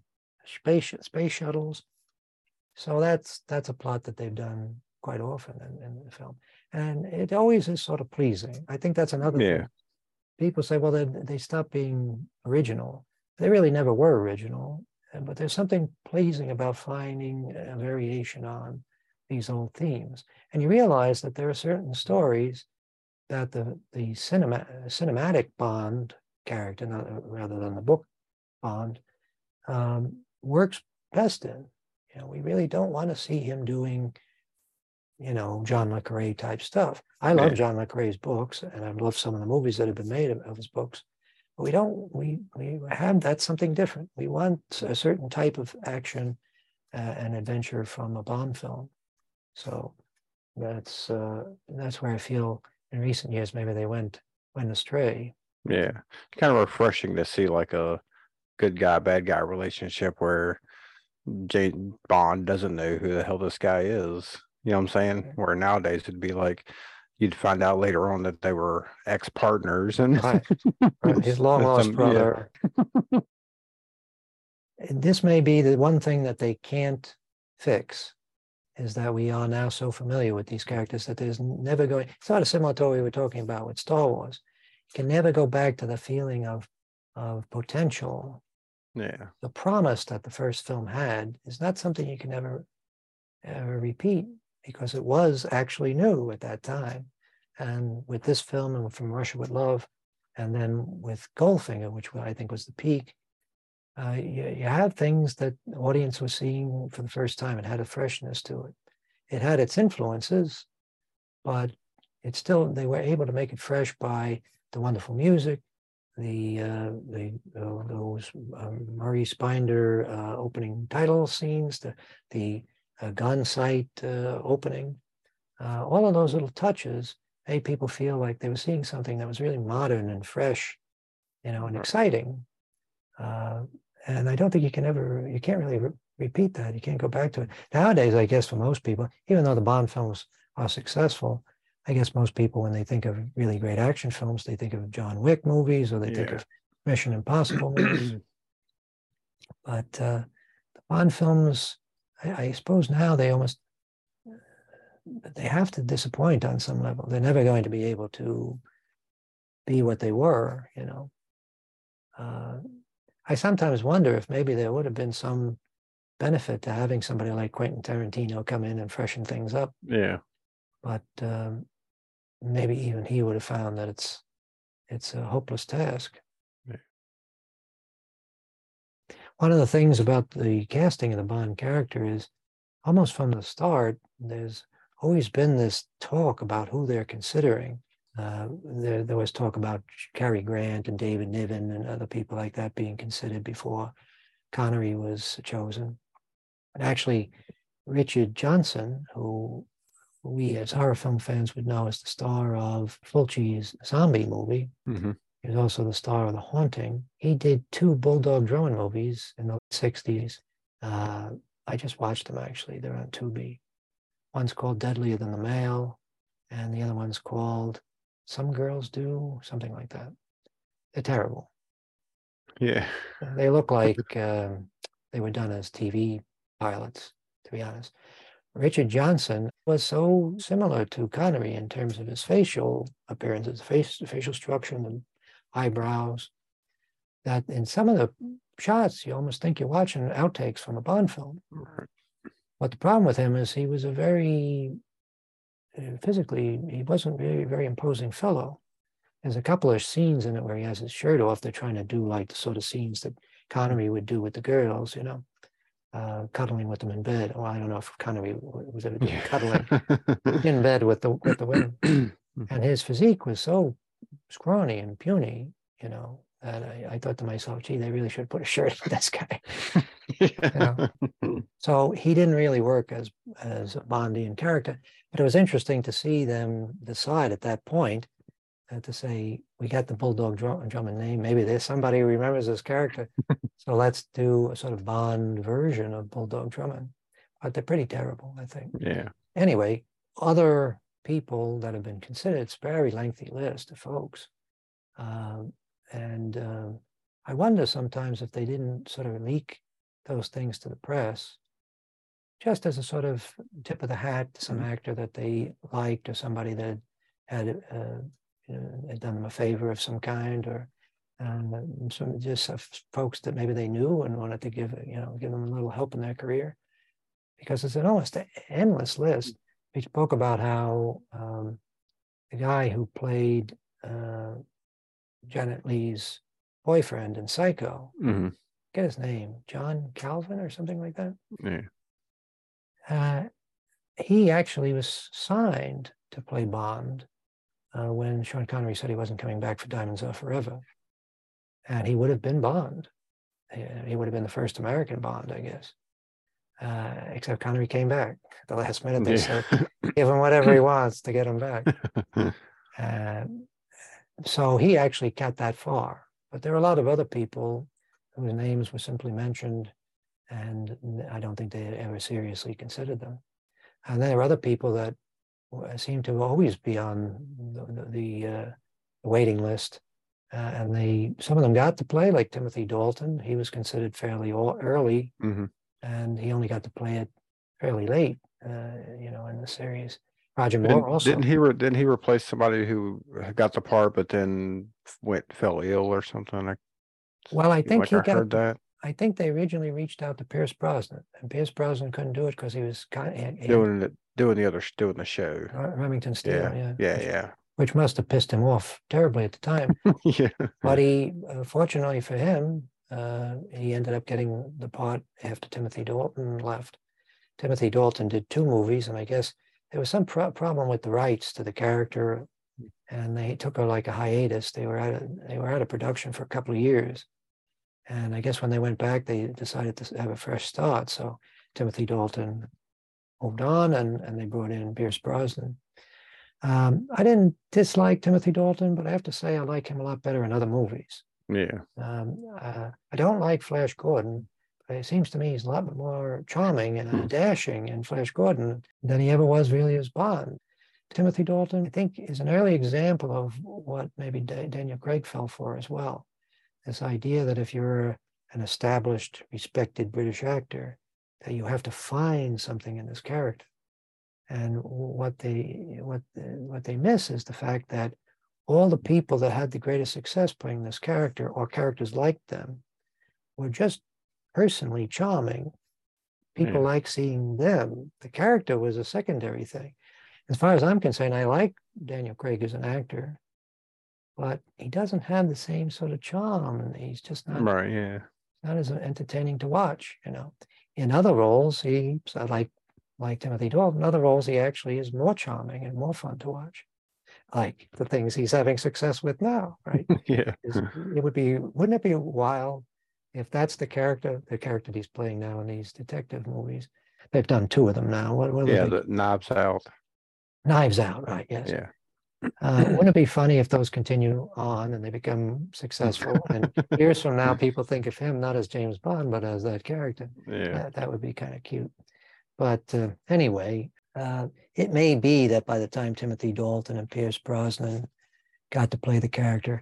space shuttles. So that's a plot that they've done quite often in the film, and it always is sort of pleasing. I think that's another thing. People say, well, they stopped being original. They really never were original, but there's something pleasing about finding a variation on these old themes. And you realize that there are certain stories that the cinematic Bond character, rather than the book Bond, works best in. You know, we really don't want to see him doing, you know, John le Carre type stuff. I love John le Carre's books, and I've loved some of the movies that have been made of his books. But we have that's something different. We want a certain type of action and adventure from a Bond film. So that's where I feel in recent years maybe they went astray. Yeah, kind of refreshing to see like a good guy, bad guy relationship where James Bond doesn't know who the hell this guy is. You know what I'm saying? Where nowadays it'd be like you'd find out later on that they were ex-partners and right. His long lost brother. Yeah. This may be the one thing that they can't fix, is that we are now so familiar with these characters that there's never going. It's sort of similar to what we were talking about with Star Wars. You can never go back to the feeling of potential. Yeah. The promise that the first film had is not something you can ever repeat, because it was actually new at that time. And with this film and From Russia with Love, and then with Goldfinger, which I think was the peak, you have things that the audience was seeing for the first time. It had a freshness to it. It had its influences, but it still, they were able to make it fresh by the wonderful music, those Maurice Binder opening title scenes, the gun sight opening, all of those little touches made people feel like they were seeing something that was really modern and fresh, you know, and exciting. And I don't think you can't really repeat that. You can't go back to it. Nowadays, I guess for most people, even though the Bond films are successful, I guess most people, when they think of really great action films, they think of John Wick movies, or they think of Mission Impossible movies. But the Bond films, I suppose now they have to disappoint on some level. They're never going to be able to be what they were, you know. I sometimes wonder if maybe there would have been some benefit to having somebody like Quentin Tarantino come in and freshen things up. Yeah. But maybe even he would have found that it's a hopeless task. Yeah. One of the things about the casting of the Bond character is almost from the start, there's always been this talk about who they're considering. There was talk about Cary Grant and David Niven and other people like that being considered before Connery was chosen. And actually, Richard Johnson, who we as horror film fans would know as the star of Fulci's zombie movie, mm-hmm. He was also the star of The Haunting. He did 2 Bulldog Drummond movies in the 60s. I just watched them, actually. They're on Tubi. One's called Deadlier Than the Male, and the other one's called Some Girls Do, something like that. They're terrible. Yeah. They look like they were done as TV pilots, to be honest. Richard Johnson was so similar to Connery in terms of his facial appearance, his facial structure and the eyebrows, that in some of the shots, you almost think you're watching outtakes from a Bond film. Right. But the problem with him is he was a very, physically, he wasn't very, very imposing fellow. There's a couple of scenes in it where he has his shirt off. They're trying to do like the sort of scenes that Connery would do with the girls, you know, cuddling with them in bed. Well, I don't know if Connery was ever doing cuddling in bed with the women. And his physique was so scrawny and puny, you know, that I thought to myself, gee, they really should put a shirt on this guy. You know? So he didn't really work as a Bondian character, but it was interesting to see them decide at that point to say, we got the Bulldog Drummond name, maybe there's somebody who remembers this character, so let's do a sort of Bond version of Bulldog Drummond. But they're pretty terrible, I think. Yeah. Anyway, other people that have been considered, it's a very lengthy list of folks. I wonder sometimes if they didn't sort of leak those things to the press, just as a sort of tip of the hat to some actor that they liked, or somebody that had had done them a favor of some kind, or some just folks that maybe they knew and wanted to give them a little help in their career, because it's an almost endless list. We spoke about how the guy who played Janet Leigh's boyfriend in Psycho, get his name, John Calvin or something like that. Yeah. He actually was signed to play Bond when Sean Connery said he wasn't coming back for Diamonds Are Forever. And he would have been Bond. He would have been the first American Bond, I guess. Except Connery came back at the last minute. They said, give him whatever he wants to get him back. So he actually got that far. But there are a lot of other people whose names were simply mentioned, and I don't think they ever seriously considered them. And there are other people that seem to always be on the waiting list. And some of them got to play, like Timothy Dalton. He was considered fairly early, and he only got to play it fairly late, in the series. Roger Moore also. Didn't he replace somebody who got the part but then fell ill or something? Well, I think I heard that. I think they originally reached out to Pierce Brosnan, and Pierce Brosnan couldn't do it because he was doing the show. Remington Steele, yeah. Which must have pissed him off terribly at the time. Yeah. But he, fortunately for him, he ended up getting the part after Timothy Dalton left. Timothy Dalton did 2 movies, and I guess there was some problem with the rights to the character, and they took a hiatus. They were out of production for a couple of years, and I guess when they went back, they decided to have a fresh start. So Timothy Dalton moved on, and they brought in Pierce Brosnan. I didn't dislike Timothy Dalton, but I have to say I like him a lot better in other movies. Yeah. I don't like Flash Gordon. But it seems to me he's a lot more charming and dashing in Flash Gordon than he ever was really as Bond. Timothy Dalton, I think, is an early example of what maybe Daniel Craig fell for as well. This idea that if you're an established, respected British actor, that you have to find something in this character. And what they miss is the fact that all the people that had the greatest success playing this character, or characters like them, were just personally charming. People like seeing them. The character was a secondary thing. As far as I'm concerned, I like Daniel Craig as an actor, but he doesn't have the same sort of charm, and he's just not right. Yeah, not as entertaining to watch. In other roles, like Timothy Dalton, in other roles, he actually is more charming and more fun to watch. Like the things he's having success with now, right? Yeah. Wouldn't it be wild if that's the character he's playing now in these detective movies? They've done 2 of them now. The Knives Out. Knives Out, right? Yes. Yeah. Wouldn't it be funny if those continue on and they become successful? And years from now, people think of him not as James Bond, but as that character. Yeah. That would be kind of cute. But anyway, it may be that by the time Timothy Dalton and Pierce Brosnan got to play the character,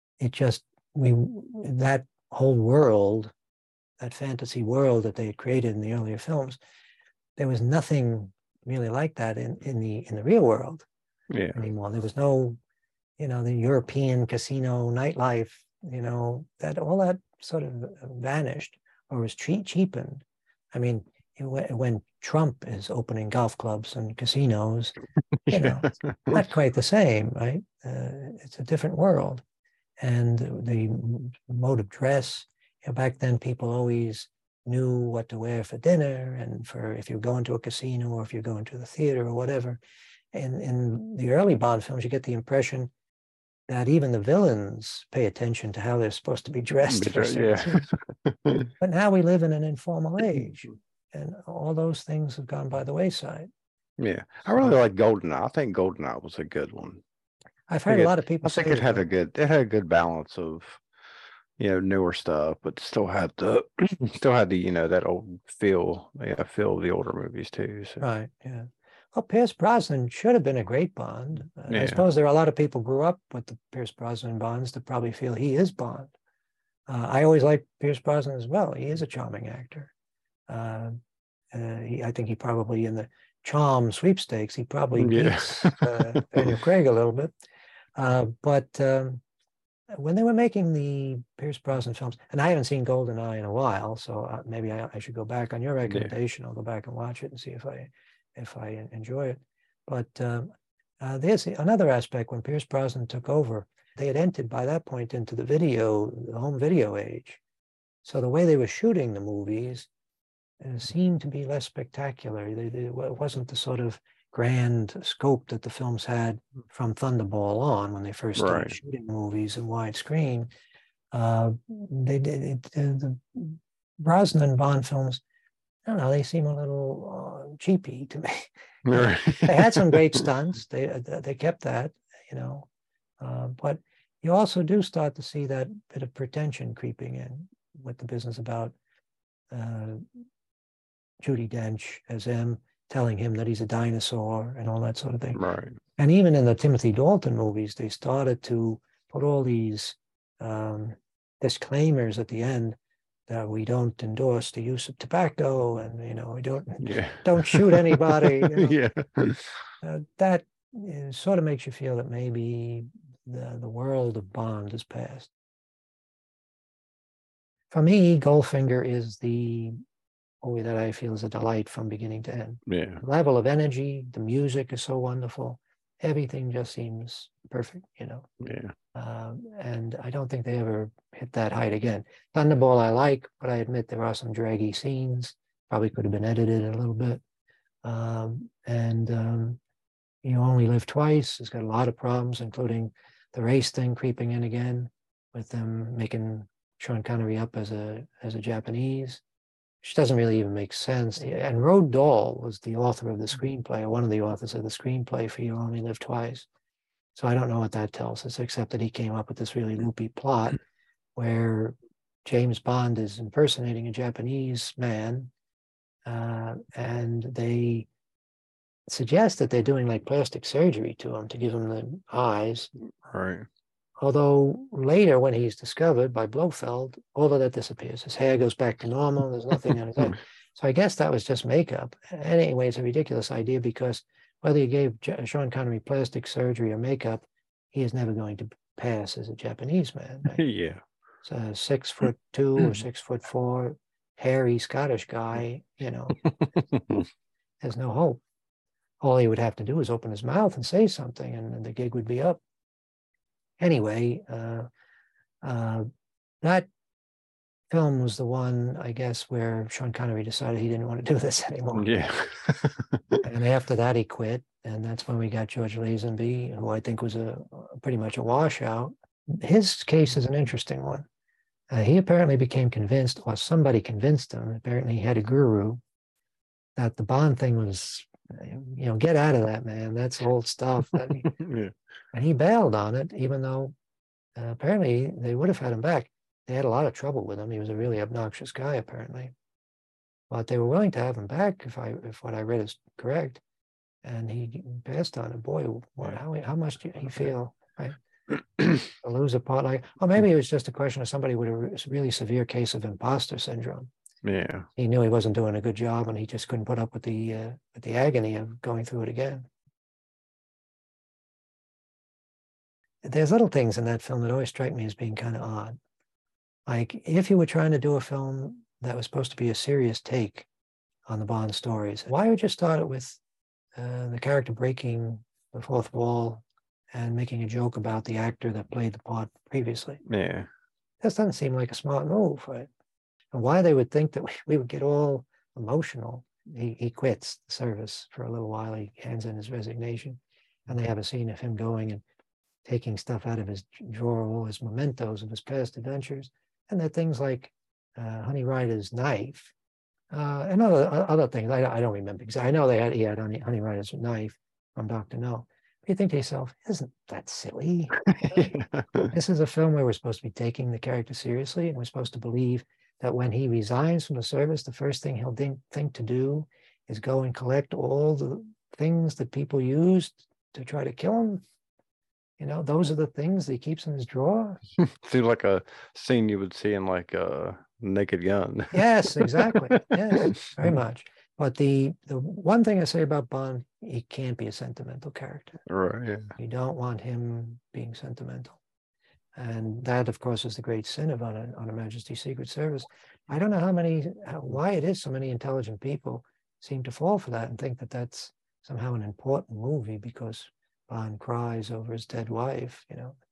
that whole world, that fantasy world that they had created in the earlier films, there was nothing really like that in the real world anymore. There was no, the European casino nightlife, that all that sort of vanished or was cheapened. I mean, when Trump is opening golf clubs and casinos, not quite the same, right? It's a different world. And the mode of dress, back then people always knew what to wear for dinner and if you're going to a casino or if you're going to the theater or whatever. And in the early Bond films, you get the impression that even the villains pay attention to how they're supposed to be dressed. But now we live in an informal age, and all those things have gone by the wayside. Yeah, I really like GoldenEye. I think GoldenEye was a good one. I've heard a lot of people say I think it had a good balance of, newer stuff, but still had the that old feel of the older movies too. So. Right. Yeah. Well, Pierce Brosnan should have been a great Bond. I suppose there are a lot of people who grew up with the Pierce Brosnan Bonds that probably feel he is Bond. I always liked Pierce Brosnan as well. He is a charming actor. I think he probably, in the Charm sweepstakes, he probably beats Daniel Craig a little bit. But when they were making the Pierce Brosnan films, and I haven't seen GoldenEye in a while, so maybe I should go back on your recommendation. I'll go back and watch it and see if I enjoy it. But there's another aspect. When Pierce Brosnan took over, they had entered by that point into the home video age. So the way they were shooting the movies seemed to be less spectacular. It wasn't the sort of grand scope that the films had from Thunderball on when they first started shooting movies in widescreen. The Brosnan Bond films, I don't know, they seem a little cheapy to me. They had some great stunts. They kept that, but you also do start to see that bit of pretension creeping in with the business about Judi Dench as M, telling him that he's a dinosaur and all that sort of thing. Right. And even in the Timothy Dalton movies, they started to put all these disclaimers at the end that we don't endorse the use of tobacco, and we don't shoot anybody. That sort of makes you feel that maybe the world of Bond has passed. For me, Goldfinger is the movie that I feel is a delight from beginning to end. Yeah. The level of energy, the music is so wonderful. Everything just seems perfect, Yeah. And I don't think they ever hit that height again. Thunderball I like, but I admit there are some draggy scenes. Probably could have been edited a little bit. You Only Live Twice has got a lot of problems, including the race thing creeping in again, with them making Sean Connery up as a Japanese, which doesn't really even make sense. And Roald Dahl was the author of the screenplay, or one of the authors of the screenplay for You Only Live Twice. So I don't know what that tells us, except that he came up with this really loopy plot where James Bond is impersonating a Japanese man, and they suggest that they're doing like plastic surgery to him to give him the eyes. Right. Although later, when he's discovered by Blofeld, all of that disappears. His hair goes back to normal. There's nothing on his head. So I guess that was just makeup. Anyway, it's a ridiculous idea, because whether you gave Sean Connery plastic surgery or makeup, he is never going to pass as a Japanese man. Right? Yeah. So 6'2" or 6'4", hairy Scottish guy, there's no hope. All he would have to do is open his mouth and say something, and the gig would be up. Anyway, that film was the one, I guess, where Sean Connery decided he didn't want to do this anymore. Yeah. And after that, he quit. And that's when we got George Lazenby, who I think was pretty much a washout. His case is an interesting one. He apparently became convinced, or somebody convinced him, apparently he had a guru, that the Bond thing was, get out of that, man. That's old stuff. Yeah. And he bailed on it, even though apparently they would have had him back. They had a lot of trouble with him. He was a really obnoxious guy, apparently. But they were willing to have him back, if what I read is correct. And he passed on it. Boy, how much do he feel, right? To lose a part like, or maybe it was just a question of somebody with a really severe case of imposter syndrome. Yeah. He knew he wasn't doing a good job, and he just couldn't put up with the agony of going through it again. There's little things in that film that always strike me as being kind of odd. Like, if you were trying to do a film that was supposed to be a serious take on the Bond stories, why would you start it with the character breaking the fourth wall and making a joke about the actor that played the part previously? Yeah. That doesn't seem like a smart move, right? And why they would think that we would get all emotional. He quits the service for a little while. He hands in his resignation, and they have a scene of him going and taking stuff out of his drawer, all his mementos of his past adventures. And there are things like Honey Rider's knife and other things. I don't remember exactly. I know he had Honey Rider's knife from Dr. No. But you think to yourself, isn't that silly? This is a film where we're supposed to be taking the character seriously, and we're supposed to believe that when he resigns from the service, the first thing he'll think to do is go and collect all the things that people used to try to kill him. those are the things that he keeps in his drawer. Seems like a scene you would see in like a Naked Gun. Yes, exactly. Yes, very much. But the one thing I say about Bond, he can't be a sentimental character. Right. Yeah. You don't want him being sentimental. And that, of course, is the great sin of on Her Majesty's Secret Service. I don't know why it is so many intelligent people seem to fall for that and think that that's somehow an important movie because Bond cries over his dead wife.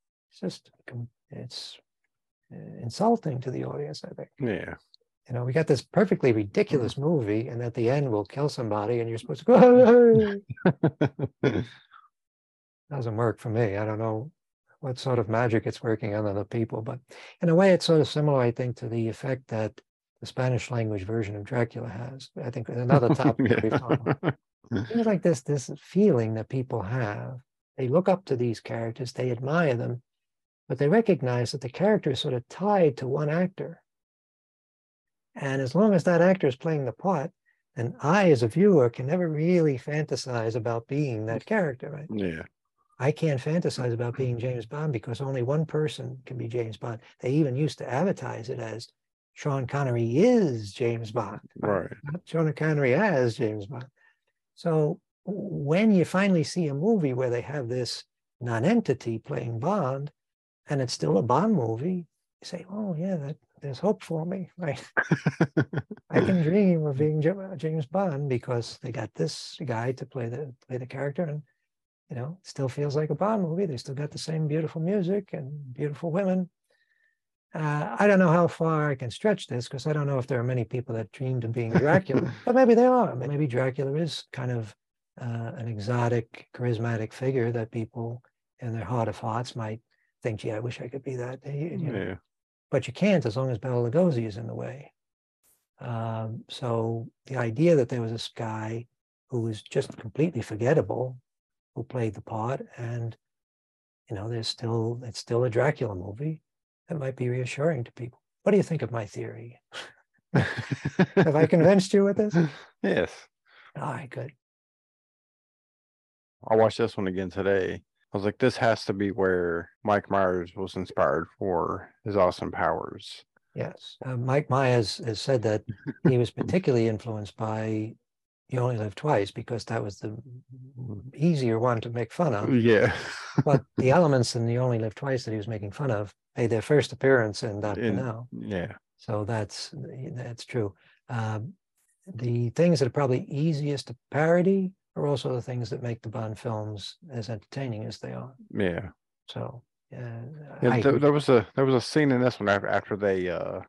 It's insulting to the audience, I think. Yeah. We got this perfectly ridiculous movie, and at the end we'll kill somebody, and you're supposed to go, hey. Doesn't work for me. I don't know what sort of magic it's working on other people, but in a way it's sort of similar, I think, to the effect that the Spanish language version of Dracula has. I think another topic that we've talked about. Things like this feeling that people have. They look up to these characters, they admire them, but they recognize that the character is sort of tied to one actor. And as long as that actor is playing the part, then I, as a viewer, can never really fantasize about being that character, right? Yeah. I can't fantasize about being James Bond because only one person can be James Bond. They even used to advertise it as Sean Connery is James Bond. Right. Not Sean Connery as James Bond. So when you finally see a movie where they have this non-entity playing Bond, and it's still a Bond movie, you say, oh yeah, there's hope for me, right? I can dream of being James Bond because they got this guy to play the character, and it still feels like a Bond movie. They still got the same beautiful music and beautiful women. I don't know how far I can stretch this because I don't know if there are many people that dreamed of being Dracula, but maybe there are. Maybe Dracula is kind of an exotic, charismatic figure that people in their heart of hearts might think, gee, I wish I could be that. Yeah. But you can't as long as Bela Lugosi is in the way. So the idea that there was this guy who was just completely forgettable, who played the part, and it's still a Dracula movie, that might be reassuring to people. What do you think of my theory? Have I convinced you with this? Yes. All right, good. I watched this one again today. I was like, this has to be where Mike Myers was inspired for his Austin Powers. Yes. Mike Myers has said that he was particularly influenced by You Only Live Twice because that was the easier one to make fun of. Yeah. But the elements in You Only Live Twice that he was making fun of made their first appearance in Dr. No. Yeah. So that's true. The things that are probably easiest to parody are also the things that make the Bond films as entertaining as they are. Yeah. So there was a scene in this one after they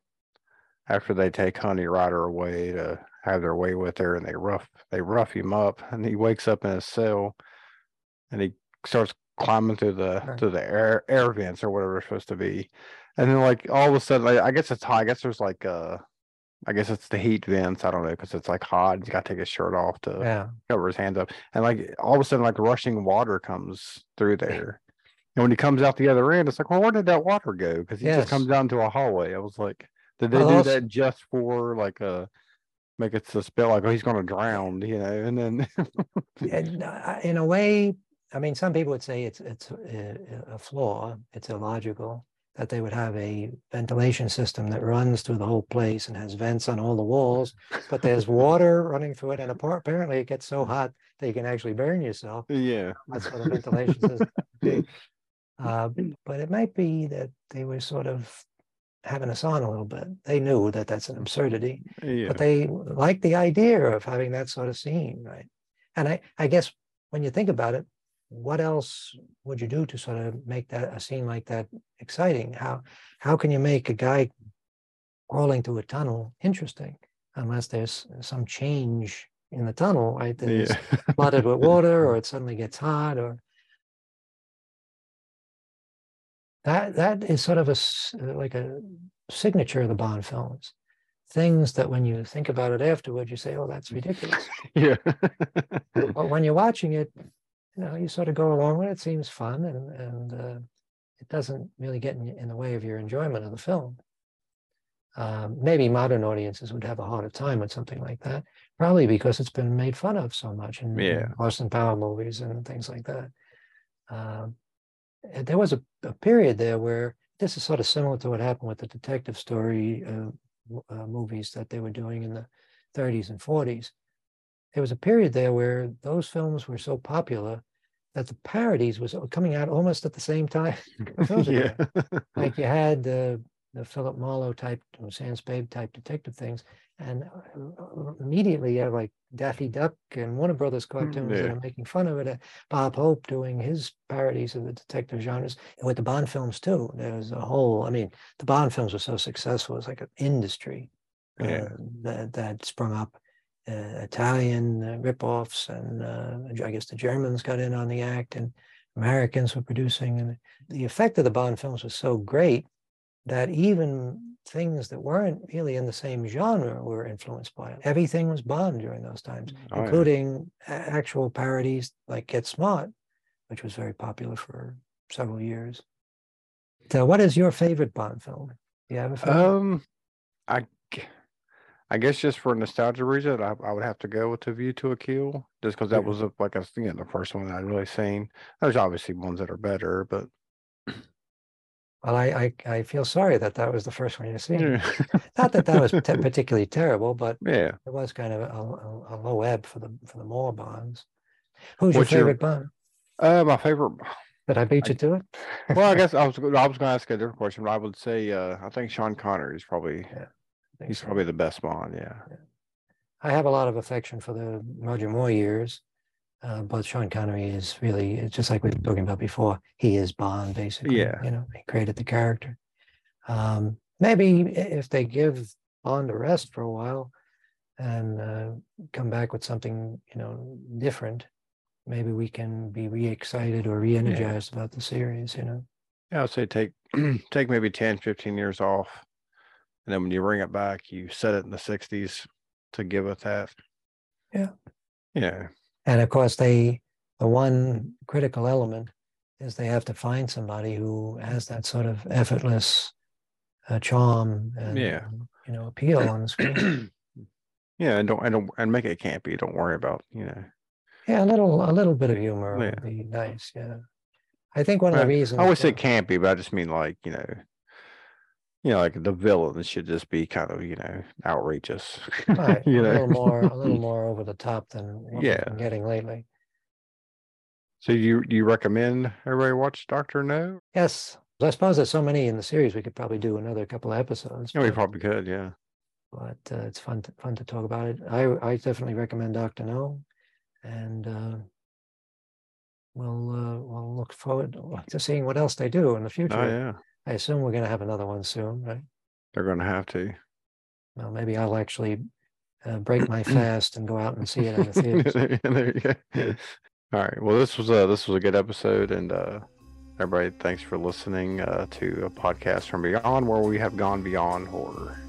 take Honey Rider away to have their way with her, and they rough him up, and he wakes up in his cell, and he starts climbing through the air vents or whatever it's supposed to be, and then like all of a sudden, I guess it's hot. I guess there's like I guess it's the heat vents. I don't know, because it's like hot. He's got to take his shirt off to cover his hands up, and like all of a sudden, like rushing water comes through there. And when he comes out the other end, it's like, well, where did that water go? Because he just comes down to a hallway. I was like, did they do that just for like make it to spell like, oh, he's going to drown, and then in a way, I mean, some people would say it's a flaw. It's illogical that they would have a ventilation system that runs through the whole place and has vents on all the walls, but there's water running through it, and apparently it gets so hot that you can actually burn yourself. Yeah, that's what a ventilation system is. But it might be that they were sort of having us on a little bit. They knew that that's an absurdity, but they liked the idea of having that sort of scene, right? And I guess when you think about it, what else would you do to sort of make that a scene like that exciting? How can you make a guy crawling through a tunnel interesting unless there's some change in the tunnel, right? That is flooded with water, or it suddenly gets hot, or that is sort of like a signature of the Bond films. Things that when you think about it afterward, you say, "Oh, that's ridiculous." Yeah. But when you're watching it, you sort of go along with it. It seems fun, and it doesn't really get in the way of your enjoyment of the film. Maybe modern audiences would have a harder time with something like that, probably because it's been made fun of so much in Austin Power movies and things like that. there was a period there where this is sort of similar to what happened with the detective story movies that they were doing in the 30s and 40s. There was a period there where those films were so popular that the parodies was coming out almost at the same time. Yeah. Like you had the Philip Marlowe type, Sam Spade type detective things, and immediately you have like Daffy Duck and Warner Brothers cartoons that are making fun of it. Bob Hope doing his parodies of the detective genres, and with the Bond films too. There's a whole. I mean, the Bond films were so successful; it's like an industry that sprung up. Italian rip-offs, and I guess the Germans got in on the act, and Americans were producing. And the effect of the Bond films was so great that even things that weren't really in the same genre were influenced by it. Everything was Bond during those times, including actual parodies like Get Smart, which was very popular for several years. So what is your favorite Bond film? Do you have a favorite? I guess just for nostalgia reason, I would have to go with A View to a Kill, just because that was the first one I'd really seen. There's obviously ones that are better, but well, I feel sorry that was the first one you've seen. Not that was particularly terrible, but it was kind of a low ebb for the more Bonds. Who's your favorite Bond? My favorite. Did I beat you to it? Well, I guess I was going to ask a different question, but I would say I think Sean Connery is probably. He's probably the best Bond, yeah. I have a lot of affection for the Roger Moore years, but Sean Connery is really, it's just like we were talking about before, he is Bond, basically. Yeah. You know, he created the character. Maybe if they give Bond a rest for a while and come back with something, different, maybe we can be re-excited or re-energized about the series, Yeah, I'd say take maybe 10, 15 years off. And then when you bring it back, you set it in the 60s to give it that. Yeah. Yeah. And of course, the one critical element is they have to find somebody who has that sort of effortless charm and appeal on the screen. Yeah, and make it campy. Don't worry about Yeah, a little bit of humor would be nice. Yeah, I think one of the reasons I always say campy, but I just mean like like the villains should just be kind of, outrageous. Right. A little more over the top than what we've been getting lately. So do you recommend everybody watch Dr. No? Yes. I suppose there's so many in the series we could probably do another couple of episodes. Yeah, we probably could, yeah. But it's fun to talk about it. I definitely recommend Dr. No, and we'll look forward to seeing what else they do in the future. Oh yeah. I assume we're going to have another one soon, right? They're going to have to. Well, maybe I'll actually break my fast and go out and see it in the theaters. There you go. All right. Well, this was a good episode, and everybody, thanks for listening to a podcast from Beyond, where we have gone beyond horror.